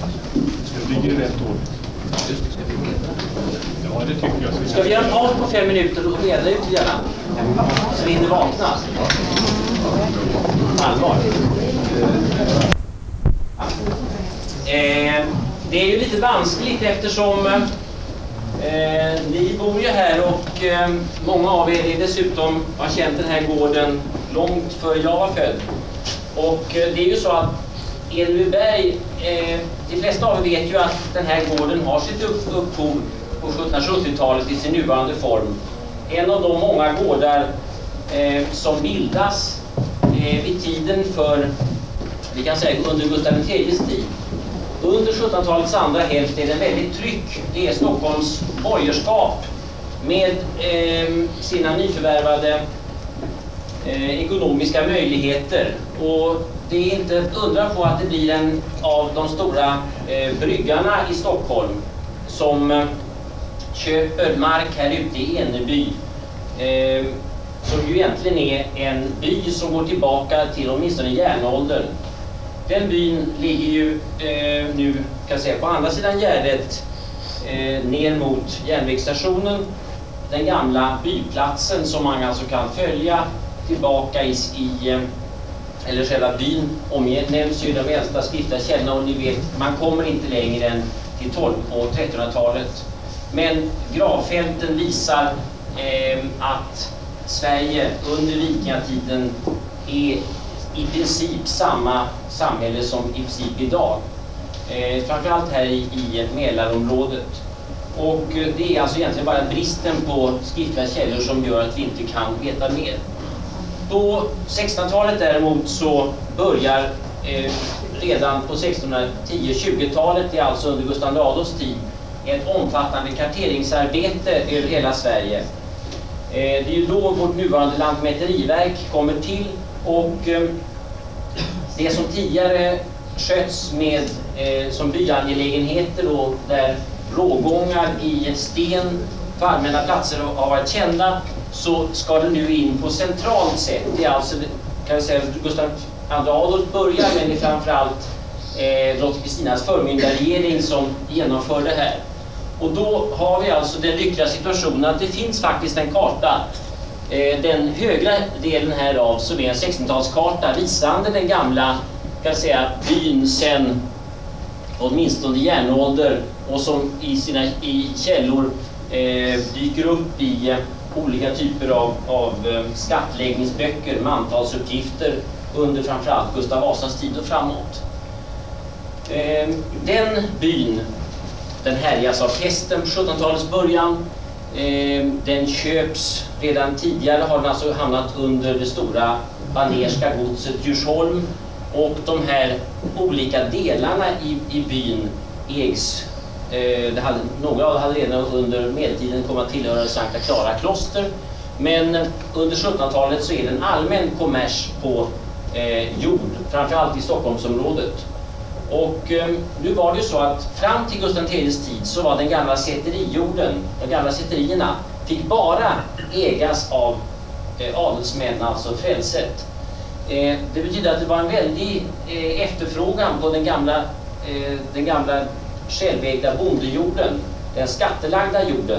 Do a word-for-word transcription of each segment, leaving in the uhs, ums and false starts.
Det ligger i rätt år. Ja, det tycker jag. Ska vi göra en paus på fem minuter och reda ut gärna? Så vi hinner vakna. Allvar. Eh, det är ju lite vanskligt eftersom eh, ni bor ju här och eh, många av er är dessutom har känt den här gården långt före jag var född. Och eh, det är ju så att Enebyberg, eh, de flesta av er vet ju att den här gården har sitt upp, upphov på sjuttonhundrasjuttiotalet i sin nuvarande form. En av de många gårdar eh, som bildas eh, vid tiden för, vi kan säga under Gustav den tredjes tid. Under sjuttonhundratalets andra hälft är det väldigt tryck. Det är Stockholms borgerskap med eh, sina nyförvärvade eh, ekonomiska möjligheter. Och det är inte undra på att det blir en av de stora eh, bryggarna i Stockholm som eh, köper mark här ute i Eneby. Eh, som ju egentligen är en by som går tillbaka till åtminstone järnåldern. Den byn ligger ju eh, nu kan jag säga, på andra sidan Gärdet eh, ner mot järnvägsstationen. Den gamla byplatsen som man alltså kan följa tillbaka i, i eh, eller själva byn omnämns ju de äldsta skriftliga källorna och ni vet, man kommer inte längre än till tolv- och trettonhundratalet. Men gravfälten visar eh, att Sverige under vikingatiden är i princip samma samhälle som i princip idag. Eh, framförallt här i, i Mälarområdet. Och eh, det är alltså egentligen bara bristen på skriftliga källor som gör att vi inte kan veta mer. På sextonhundratalet däremot så börjar eh, redan på sextonhundratio-tjugotalet, det är alltså under Gustav Adolfs tid, ett omfattande karteringsarbete över hela Sverige. Eh, det är ju då vårt nuvarande lantmäteriverk kommer till och eh, det som tidigare sköts med eh, som byangelägenheter och där rågångar i sten för allmänna platser har varit kända, så ska det nu in på centralt sätt. Det är alltså, kan jag säga, Gustav andra Adolf börjar, men det är framförallt eh, drottning Kristinas förmyndarregering som genomför det här. Och då har vi alltså den lyckliga situationen att det finns faktiskt en karta, eh, den högra delen här av som är en sextonhundratalskarta visande den gamla, kan jag säga, byn sen åtminstone järnålder och som i sina i källor eh, dyker upp i eh, olika typer av, av eh, skattläggningsböcker, mantalsuppgifter under framförallt Gustav Vasas tid och framåt. Eh, den byn, den härjas av pesten på sjuttonhundratalets början. Eh, den köps redan tidigare, har den alltså hamnat under det stora banerska godset Djursholm. Och de här olika delarna i, i byn ägs, eh, det hade, några av dem hade redan under medeltiden kommit att tillhöra Sankta Clara kloster. Men under sjuttonhundratalet så är det en allmän kommers på eh, jord, framförallt i Stockholmsområdet. Och eh, nu var det ju så att fram till Gustav den tredjes tid så var den gamla säterijorden, de gamla säterierna, fick bara ägas av eh, adelsmän, alltså frälset. Eh, det betyder att det var en väldig eh, efterfrågan på den gamla, eh, den gamla självägda bondejorden, den skattelagda jorden.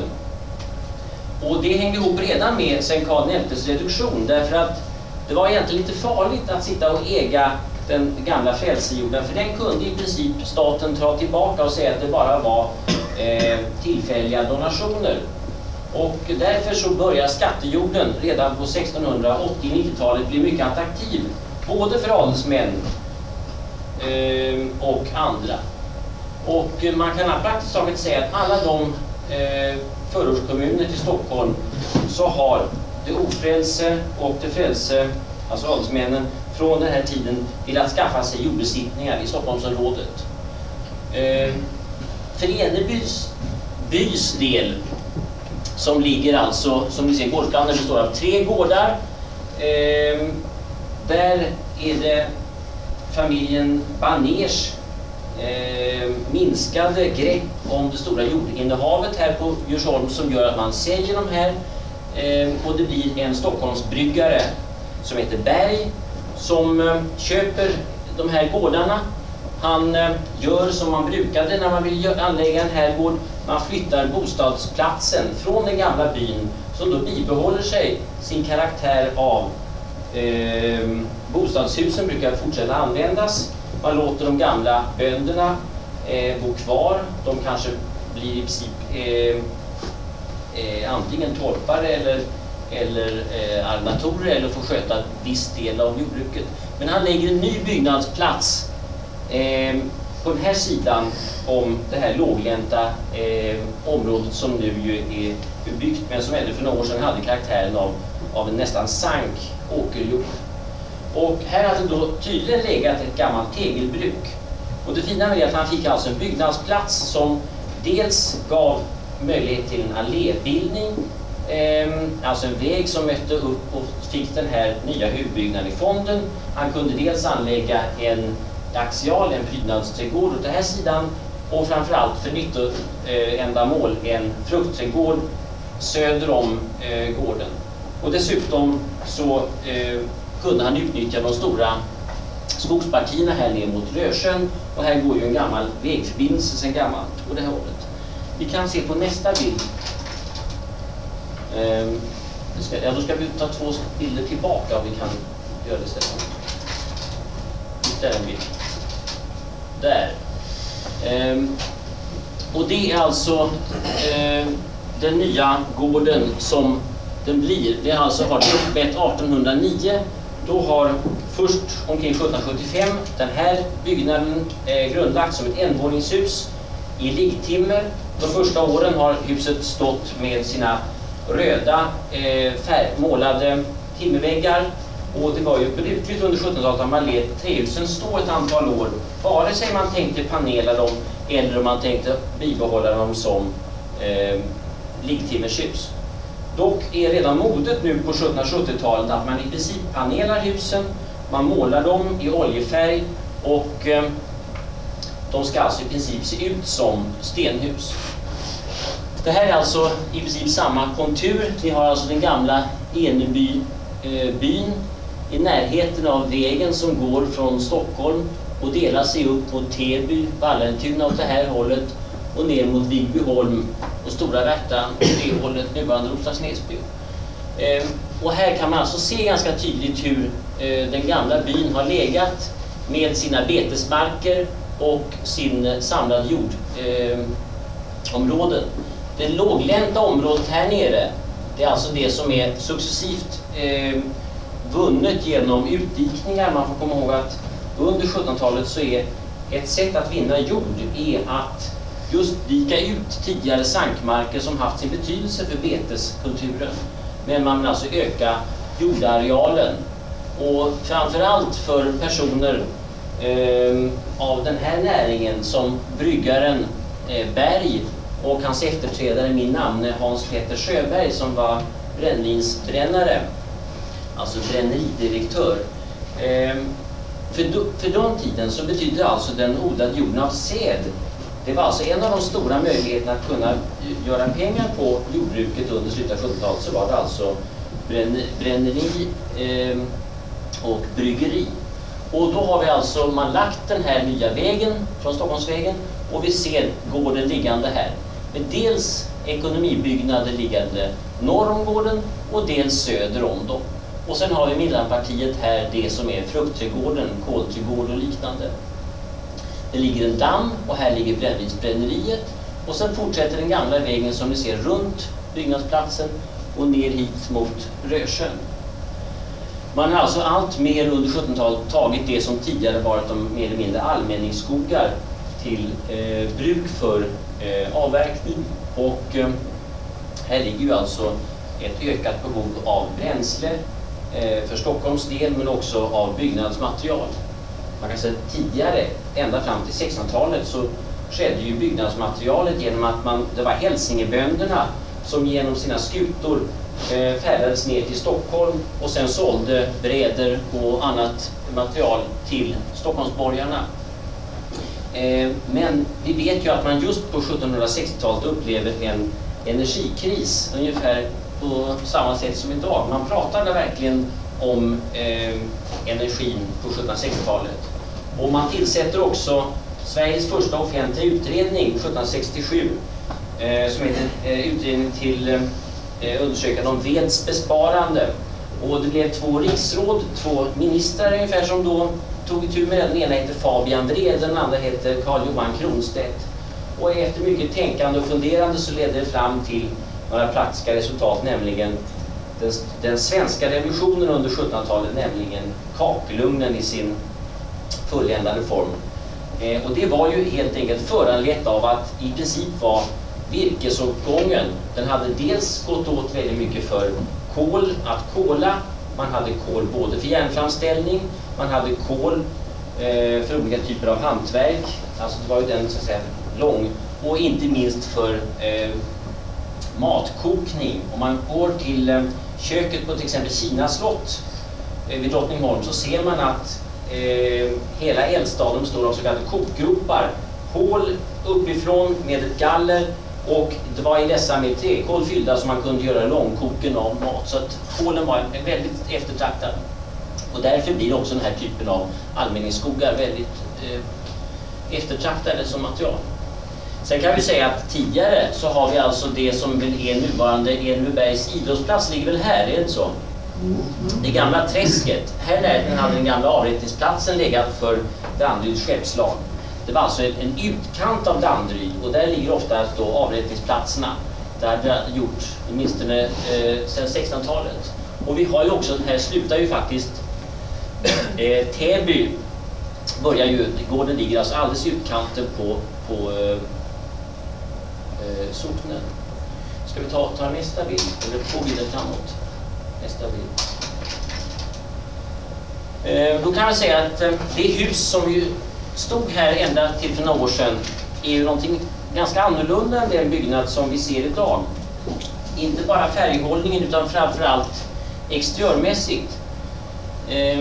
Och det hängde ihop redan med sen Karl den elftes reduktion, därför att det var egentligen lite farligt att sitta och äga den gamla frälsejorden, för den kunde i princip staten ta tillbaka och säga att det bara var eh, tillfälliga donationer. Och därför så börjar skattejorden redan på sextonhundraåttio-nittiotalet bli mycket attraktiv, både för adelsmän eh, och andra. Och man kan praktiskt taget säga att alla de eh, förortskommuner till Stockholm så har det ofrälse och det frälse, alltså adelsmännen, från den här tiden till att skaffa sig jordbesittningar i Stockholmsområdet. Eh, för Enebys bys del, som ligger alltså, som ni ser, gårdsplanen består av tre gårdar. Eh, där är det familjen Baners eh, minskade grepp om det stora jordinnehavet här på Djursholm som gör att man säljer de här. Eh, och det blir en Stockholmsbryggare som heter Berg som eh, köper de här gårdarna Han eh, gör som man brukade när man vill anlägga en herrgård. Man flyttar bostadsplatsen från den gamla byn, som då bibehåller sig sin karaktär av eh, bostadshusen brukar fortsätta användas. Man låter de gamla bönderna eh, bo kvar. De kanske blir i princip eh, eh, antingen torpare eller, eller eh, arrendatorer, eller får sköta viss del av jordbruket. Men han lägger en ny byggnadsplats eh, på den här sidan om det här låglänta eh, området som nu ju är bebyggt, men som ännu för några år sedan hade karaktären av, av en nästan sank åkerjord. Och här hade då tydligen legat ett gammalt tegelbruk. Och det fina med det är att han fick alltså en byggnadsplats som dels gav möjlighet till en allébildning, eh, alltså en väg som mötte upp och fick den här nya huvudbyggnaden i fonden. Han kunde dels anlägga en axial, en prydnadsträdgård åt den här sidan, och framförallt för nyttoändamål en fruktträdgård söder om eh, gården. Och dessutom så eh, kunde han utnyttja de stora skogspartierna här ner mot Rörsjön, och här går ju en gammal vägförbindelse sedan gammalt på det här hållet. Vi kan se på nästa bild. Eh, ska, ja, då ska vi ta två bilder tillbaka, om vi kan göra det istället. Där är en bild. Där. Ehm, och det är alltså eh, den nya gården som den blir. Det är alltså har uppmätt artonhundranio. Då har först omkring sjuttonhundrasjuttiofem den här byggnaden eh, grundlagts som ett envåningshus i liggtimmer. De första åren har huset stått med sina röda eh, färg, målade timmerväggar. Och det var ju brukligt under sjuttonhundratalet att man lät trähusen stå ett antal år, vare sig man tänkte panela dem eller om man tänkte bibehålla dem som eh, liggtimmershus. Dock är redan modet nu på sjuttonhundrasjuttiotalet att man i princip panelar husen, man målar dem i oljefärg, och eh, de ska alltså i princip se ut som stenhus. Det här är alltså i princip samma kontur. Vi har alltså den gamla Eneby eh, byn i närheten av vägen som går från Stockholm och delar sig upp mot Täby, Vallentuna åt det här hållet och ner mot Vigbyholm och Stora Värtan åt det hållet, nuvarande Roslagsnäsby. Eh, och här kan man alltså se ganska tydligt hur eh, den gamla byn har legat med sina betesmarker och sin samlade jordområden. Eh, det låglänta området här nere, det är alltså det som är successivt eh, vunnet genom utdikningar. Man får komma ihåg att under sjuttonhundratalet så är ett sätt att vinna jord är att just dika ut tidigare sankmarker som haft sin betydelse för beteskulturen. Men man vill alltså öka jordarealen. Och framförallt för personer eh, av den här näringen som bryggaren eh, Berg och hans efterträdare, min namne Hans Petter Sjöberg, som var brännvinsbrännare, alltså bränneridirektör. Ehm, för, do, för den tiden så betydde alltså den odlade jorden av säd. Det var alltså en av de stora möjligheterna att kunna göra pengar på jordbruket under slutet av sjuttonhundratalet. Så var det alltså bränn, bränneri ehm, och bryggeri. Och då har vi alltså man lagt den här nya vägen från Stockholmsvägen, och vi ser gården liggande här. Med dels ekonomibyggnader liggande norr om gården och dels söder om dem. Och sen har vi mellanpartiet här, det som är fruktträdgården, kolträdgård och liknande. Det ligger en damm, och här ligger brännvinsbränneriet. Och sen fortsätter den gamla vägen som ni ser runt byggnadsplatsen och ner hit mot Rörsjön. Man har alltså allt mer under sjuttonhundratalet tagit det som tidigare varit de mer eller mindre allmänningsskogar till eh, bruk för eh, avverkning. Och eh, här ligger ju alltså ett ökat behov av bränsle eh, för Stockholms del, men också av byggnadsmaterial. Man kan säga att tidigare, ända fram till sextonhundratalet, så skedde ju byggnadsmaterialet genom att man, det var hälsingebönderna som genom sina skutor eh, färdades ner till Stockholm och sen sålde bräder och annat material till Stockholmsborgarna. Eh, men vi vet ju att man just på sjuttonhundrasextiotalet upplever en energikris ungefär på samma sätt som idag. Man pratade verkligen om eh, energin på sjuttonhundrasextiotalet. Och man tillsätter också Sveriges första offentliga utredning sjuttonhundrasextiosju eh, som heter eh, utredning till eh, undersökande om veds besparande. Och det blev två riksråd, två ministrar ungefär som då tog itu med den. Den ena heter Fabian Wrede, den andra heter Carl Johan Kronstedt. Och efter mycket tänkande och funderande så ledde det fram till några praktiska resultat, nämligen den, den svenska revolutionen under sjuttonhundratalet, nämligen kakelugnen i sin fulländade form. Eh, och det var ju helt enkelt föranlett av att i princip var virkesåtgången, den hade dels gått åt väldigt mycket för kol, att kola, man hade kol både för järnframställning, man hade kol eh, för olika typer av hantverk, alltså det var ju den så att säga lång, och inte minst för eh, matkokning. Om man går till eh, köket på till exempel Kina slott eh, vid Drottningholm så ser man att eh, hela eldstaden består av så kallade kokgropar, hål uppifrån med ett galler, och det var i dessa med träkol fyllda som man kunde göra långkoken av mat. Så att kolen var en väldigt eftertraktad. Och därför blir också den här typen av allmänningsskogar väldigt eh, eftertraktade som material. Sen kan vi säga att tidigare så har vi alltså det som väl är nuvarande Enebybergs idrottsplats, ligger väl här, är det inte så? Det gamla träsket. Här närheten hade den gamla avrättningsplatsen legat för Danderyds skeppslag. Det var alltså en utkant av Danderyd, och där ligger ofta då avrättningsplatserna. Där det har gjort åtminstone eh, sedan sextonhundratalet. Och vi har ju också, här slutar ju faktiskt eh, Täby, börjar ju, gården ligger alltså alldeles i utkanten på, på eh, eh, socknen. Ska vi ta, ta nästa bild, eller två bilder framåt. Nästa bild. Eh, då kan man säga att eh, det hus som ju stod här ända till för några år sedan är ju någonting ganska annorlunda än den byggnad som vi ser idag. Inte bara färghållningen utan framförallt exteriörmässigt. Eh,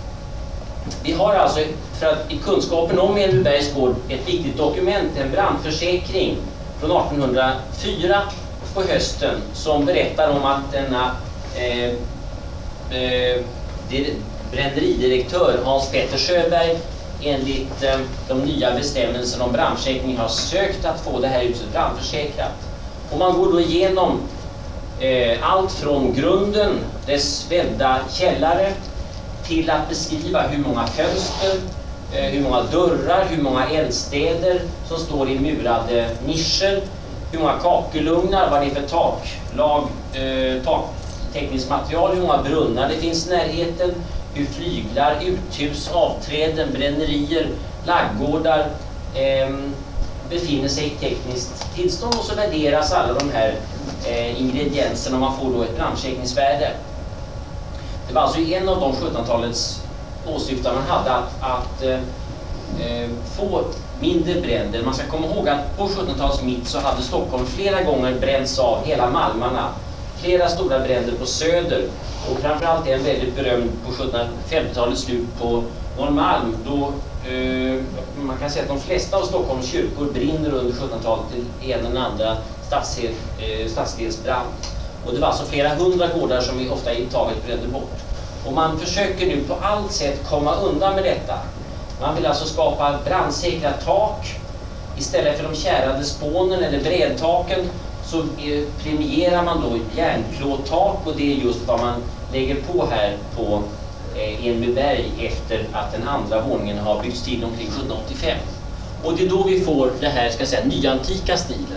vi har alltså, för att i kunskapen om Enebybergs gård, ett viktigt dokument, en brandförsäkring från artonhundrafyra på hösten som berättar om att denna eh, eh, bränneridirektör Hans Petter Sjöberg enligt eh, de nya bestämmelserna om brandförsäkring har sökt att få det här huset brandförsäkrat. Och man går då igenom eh, allt från grunden, dess välda källare, till att beskriva hur många fönster, eh, hur många dörrar, hur många eldstäder som står i murade nischer, hur många kakelugnar, vad det är för taklag, eh, taktekniskt material, hur många brunnar det finns i närheten, hur flyglar, uthus, avträden, brännerier, laggårdar eh, befinner sig i tekniskt tillstånd, och så värderas alla de här eh, ingredienserna och man får då ett brandförsäkringsvärde. Det var alltså en av de sjuttonhundratalets åsyftar man hade att, att eh, få mindre bränder. Man ska komma ihåg att på sjuttonhundratalets mitt så hade Stockholm flera gånger bränts av hela malmarna. Flera stora bränder på Söder, och framförallt en väldigt berömd på sjuttonhundrafemtiotalets slut på Norrmalm, då eh, man kan säga att de flesta av Stockholms kyrkor brinner under sjuttonhundratalet till en eller andra stadsdel, eh, stadsdelsbrand. Och det var alltså flera hundra gårdar som vi ofta i taget brände bort. Och man försöker nu på allt sätt komma undan med detta. Man vill alltså skapa brandsäkra tak. Istället för de kärade spånen eller bredtaken så premierar man då järnplåttak, och det är just vad man lägger på här på eh, Enebyberg efter att den andra våningen har byggts till omkring sjuttonhundraåttiofem. Och det är då vi får det här, ska jag säga, nyantika stilen.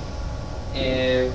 Eh,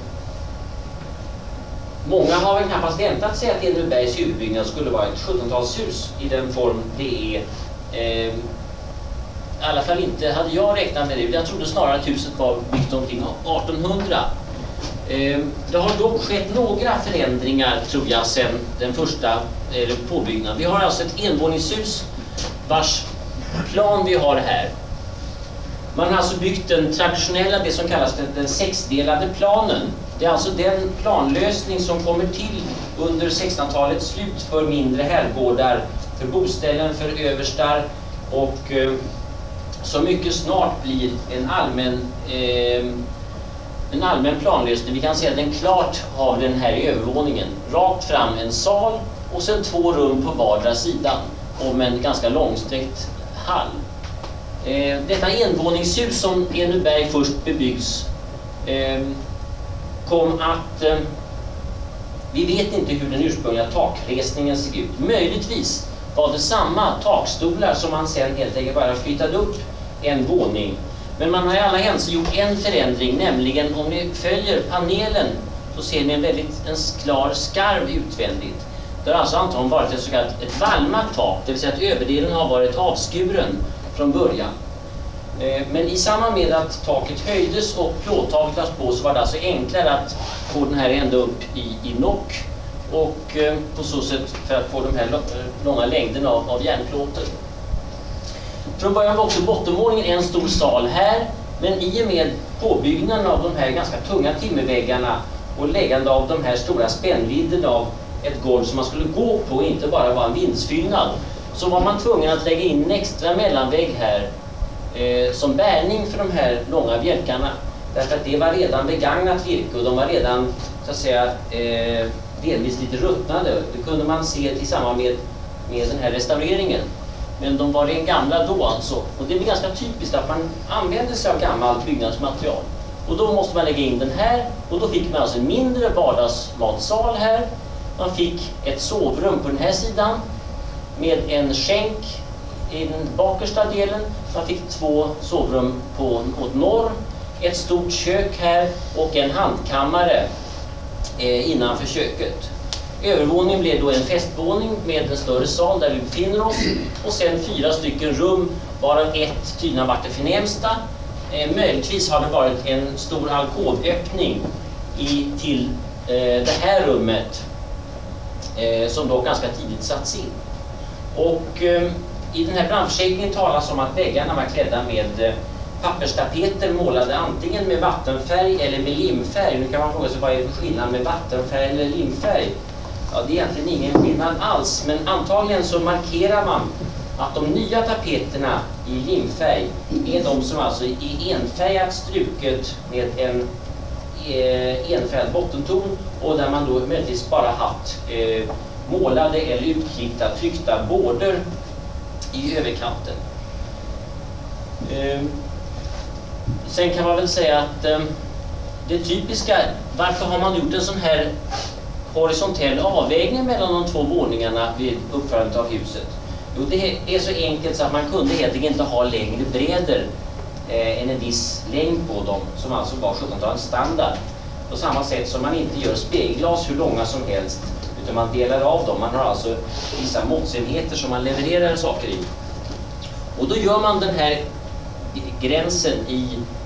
många har väl knappast väntat sig att Enebybergs huvudbyggnad skulle vara ett sjuttonhundratalshus i den form det är. Eh, I alla fall inte hade jag räknat med det. Jag trodde snarare att huset var byggt omkring artonhundra. Eh, det har dock skett några förändringar, tror jag, sedan den första eh, påbyggnaden. Vi har alltså ett envåningshus vars plan vi har här. Man har alltså byggt den traditionella, det som kallas den, den sexdelade planen. Det är alltså den planlösning som kommer till under sextonhundratalets slut för mindre herrgårdar, för boställen, för överstar, och eh, så mycket snart blir en allmän, eh, en allmän planlösning. Vi kan säga att den klart har den här i övervåningen. Rakt fram en sal och sen två rum på vardera sidan om en ganska långsträckt hall. Eh, detta envåningshus som Enebyberg först bebyggs eh, kom att... Eh, vi vet inte hur den ursprungliga takresningen såg ut. Möjligtvis var det samma takstolar som man sen helt enkelt bara flyttade upp en våning. Men man har i alla händelser gjort en förändring, nämligen om ni följer panelen så ser ni en väldigt en klar skarv utvändigt. Det har alltså antagligen varit ett så kallat ett valmat tak, det vill säga att överdelen har varit avskuren från början. Men i samband med att taket höjdes och plåttaket lades på så var det alltså enklare att få den här ända upp i, i nock och eh, på så sätt för att få de här långa längderna av, av järnplåten. Från början var också bottenvåningen en stor sal här, men i och med påbyggnaden av de här ganska tunga timmerväggarna och läggande av de här stora spännvidden av ett golv som man skulle gå på, inte bara vara en vindsfyllnad, så var man tvungen att lägga in en extra mellanvägg här eh, som bärning för de här långa bjälkarna. Därför att det var redan begagnat virke och de var redan så att säga eh, delvis lite ruttnade. Det kunde man se i samband med, med den här restaureringen. Men de var ren gamla då alltså. Och det är ganska typiskt att man använder sig av gammalt byggnadsmaterial. Och då måste man lägga in den här. Och då fick man alltså en mindre vardagsmatsal här. Man fick ett sovrum på den här sidan med en skänk i den bakersta delen. Man fick två sovrum på, åt norr. Ett stort kök här och en handkammare eh, innanför köket. Övervåningen blev då en festvåning med en större sal där vi befinner oss. Och sen fyra stycken rum, varav ett tydligen varit det förnämsta. Eh, möjligtvis har det varit en stor alkovöppning i, till eh, det här rummet. Eh, som då ganska tidigt satts in. Och eh, i den här brandförsäkringen talas om att väggarna var klädda med eh, papperstapeter målade antingen med vattenfärg eller med limfärg. Nu kan man fråga sig vad är det för skillnad med vattenfärg eller limfärg? Ja, det är egentligen ingen skillnad alls, men antagligen så markerar man att de nya tapeterna i limfärg är de som alltså är enfärgat struket med en eh, enfärgad bottenton och där man då möjligtvis bara haft eh, målade eller utklippta tryckta border i överkanten. Eh, sen kan man väl säga att eh, det typiska, varför har man gjort en sån här horisontell avvägning mellan de två våningarna vid uppförandet av huset? Jo, det är så enkelt så att man kunde helt enkelt inte ha längre bredder eh, än en viss längd på dem, som alltså var sjuttonhundratalets standard. På samma sätt som man inte gör speglas hur långa som helst, utan man delar av dem. Man har alltså vissa måttsenheter som man levererar saker i. Och då gör man den här gränsen i,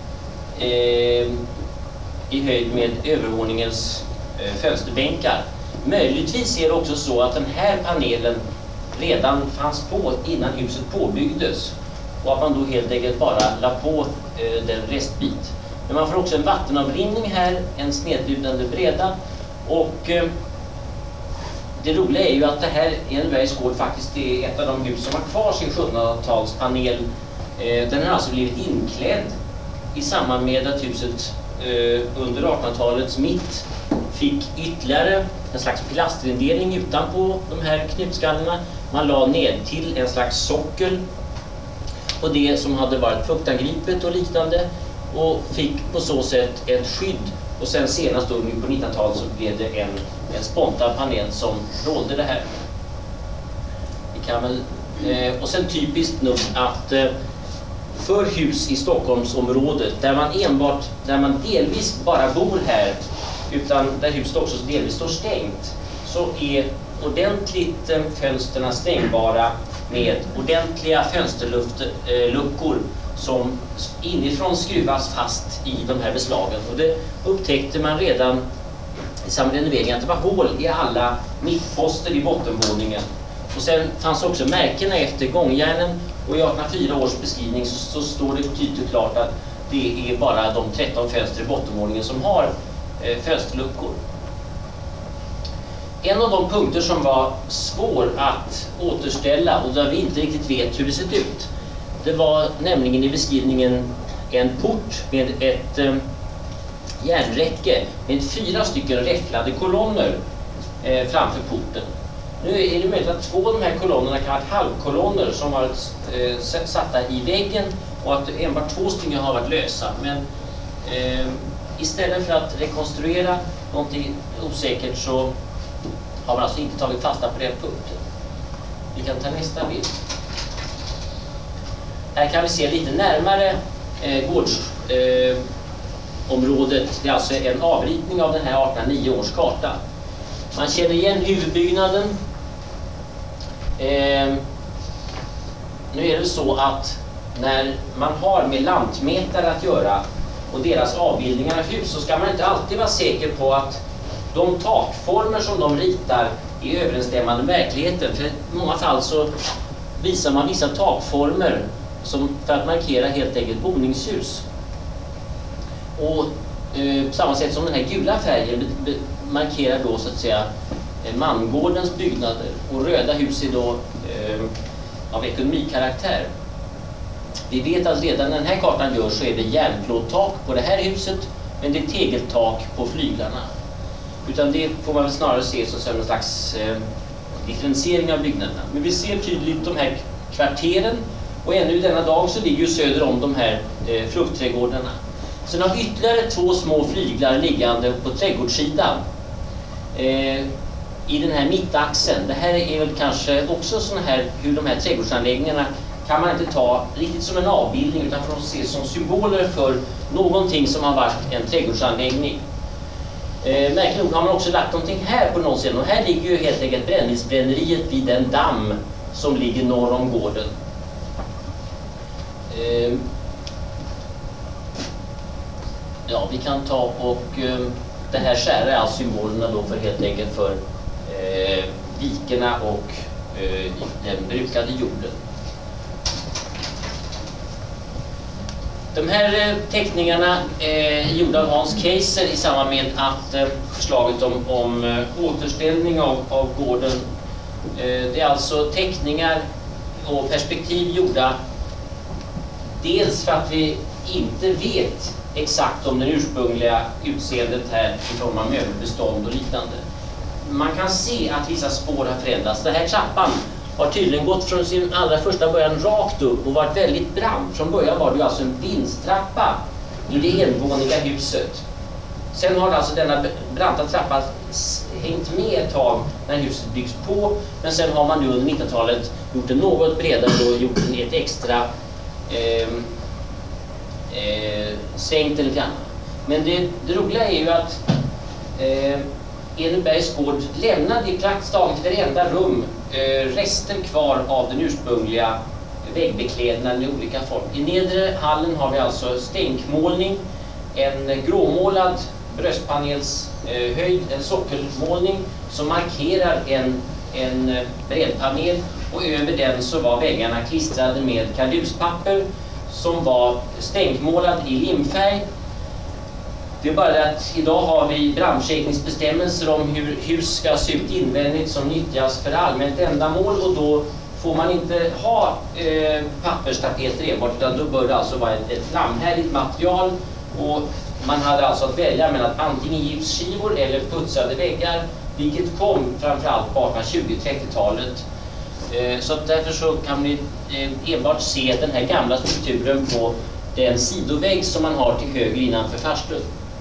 eh, i höjd med övervåningens eh, fönsterbänkar. Möjligtvis är det också så att den här panelen redan fanns på innan huset påbyggdes och att man då helt enkelt bara la på eh, den restbit. Men man får också en vattenavrinning här, en snedbjudande breda, och eh, det roliga är ju att det här Enebybergs gård faktiskt är ett av de hus som har kvar sin sjuttonhundratalspanel. Eh, den har alltså blivit inklädd i samband med att huset eh, under artonhundratalets mitt fick ytterligare en slags pilasterindelning utanpå de här knutskallarna. Man la ned till en slags sockel på det som hade varit fuktangripet och liknande och fick på så sätt ett skydd. Och sen senast då på nittonhundratalet så blev det en, en spontad panel som rådde det här. Vi kan väl, eh, och sen typiskt nog att eh, för hus i Stockholmsområdet där man enbart, där man delvis bara bor här utan där huset också delvis står stängt, så är ordentligt eh, fönsterna stängbara med ordentliga fönsterluckor som inifrån skruvas fast i de här beslagen. Och det upptäckte man redan i samband med renoveringen att det var hål i alla mittposter i bottenvåningen. Och sen fanns också märkena efter gångjärnen, och i artonhundrafyra års beskrivning så, så står det tydligt och klart att det är bara de tretton fönster i bottenvåningen som har eh, fönsterluckor. En av de punkter som var svår att återställa och där vi inte riktigt vet hur det sett ut, det var nämligen i beskrivningen en port med ett eh, järnräcke med fyra stycken räfflade kolonner eh, framför porten. Nu är det möjligt att två av de här kolonnerna kan ha varit halvkolonner som varit eh, satta i väggen och att enbart två stycken har varit lösa. Men eh, istället för att rekonstruera någonting osäkert så har man alltså inte tagit fasta på den punkten. Vi kan ta nästa bild. Här kan vi se lite närmare eh, gårdsområdet. Eh, det är alltså en avritning av den här artonhundranio års karta. Man känner igen huvudbyggnaden. Eh, nu är det så att när man har med lantmätare att göra och deras avbildningar av hus så ska man inte alltid vara säker på att de takformer som de ritar är överensstämmande med verkligheten. För i många fall så visar man vissa takformer som för att markera helt enkelt boningshus. Och eh, på samma sätt som den här gula färgen be, be, markerar då så att säga eh, mangårdens byggnader, och röda hus är då eh, av ekonomikaraktär. Vi vet att redan när den här kartan görs så är det järnplåttak på det här huset, men det är tegeltak på flyglarna. Utan det får man väl snarare se som en slags eh, differentiering av byggnaderna. Men vi ser tydligt de här kvarteren, och ännu denna dag så ligger ju söder om de här eh, fruktträdgårdarna. Sen har vi ytterligare två små flyglar liggande på trädgårdssidan eh, i den här mittaxeln. Det här är väl kanske också sådana här, hur de här trädgårdsanläggningarna kan man inte ta riktigt som en avbildning utan för att se som symboler för någonting som har varit en trädgårdsanläggning. Eh, märkligt nog har man också lagt någonting här på någon sida, och här ligger ju helt enkelt brännvinsbränneriet vid den damm som ligger norr om gården. Eh, ja, vi kan ta och eh, det här skära är alltså symbolerna då för helt enkelt för eh, vikerna och eh, den brukade jorden. De här eh, teckningarna är eh, gjorda av Hans Keiser i samband med att eh, förslaget om, om eh, återställning av, av gården. Eh, det är alltså teckningar och perspektiv gjorda dels för att vi inte vet exakt om det ursprungliga utseendet här i form av möbelbestånd och liknande. Man kan se att vissa spår har förändrats. Den här trappan har tydligen gått från sin allra första början rakt upp och varit väldigt brant. Från början var det ju alltså en vindstrappa i det envåniga huset. Sen har alltså denna branta trappa hängt med ett tag när huset byggs på, men sen har man nu under nittonhundratalet gjort det något bredare och gjort ett extra eh, eh, sänkt eller grann. Men det, det roliga är ju att eh, Enebergs gård lämnade i praktiskt taget varenda rum eh, rester kvar av den ursprungliga väggbeklädnaden i olika form. I nedre hallen har vi alltså stänkmålning, en gråmålad bröstpanelshöjd, en sockelmålning som markerar en, en brädpanel, och över den så var väggarna klistrade med karduspapper som var stänkmålad i limfärg. Det är bara det att idag har vi brandförsäkringsbestämmelser om hur hus ska se ut invändigt som nyttjas för allmänt ändamål, och då får man inte ha eh, papperstapeter enbart, utan då bör det alltså vara ett, ett flamhärdigt material, och man hade alltså att välja mellan antingen gipsskivor eller putsade väggar, vilket kom framförallt på artonhundratjugo och trettiotalet. Eh, så att därför så kan vi eh, enbart se den här gamla strukturen på den sidovägg som man har till höger innanför farstun.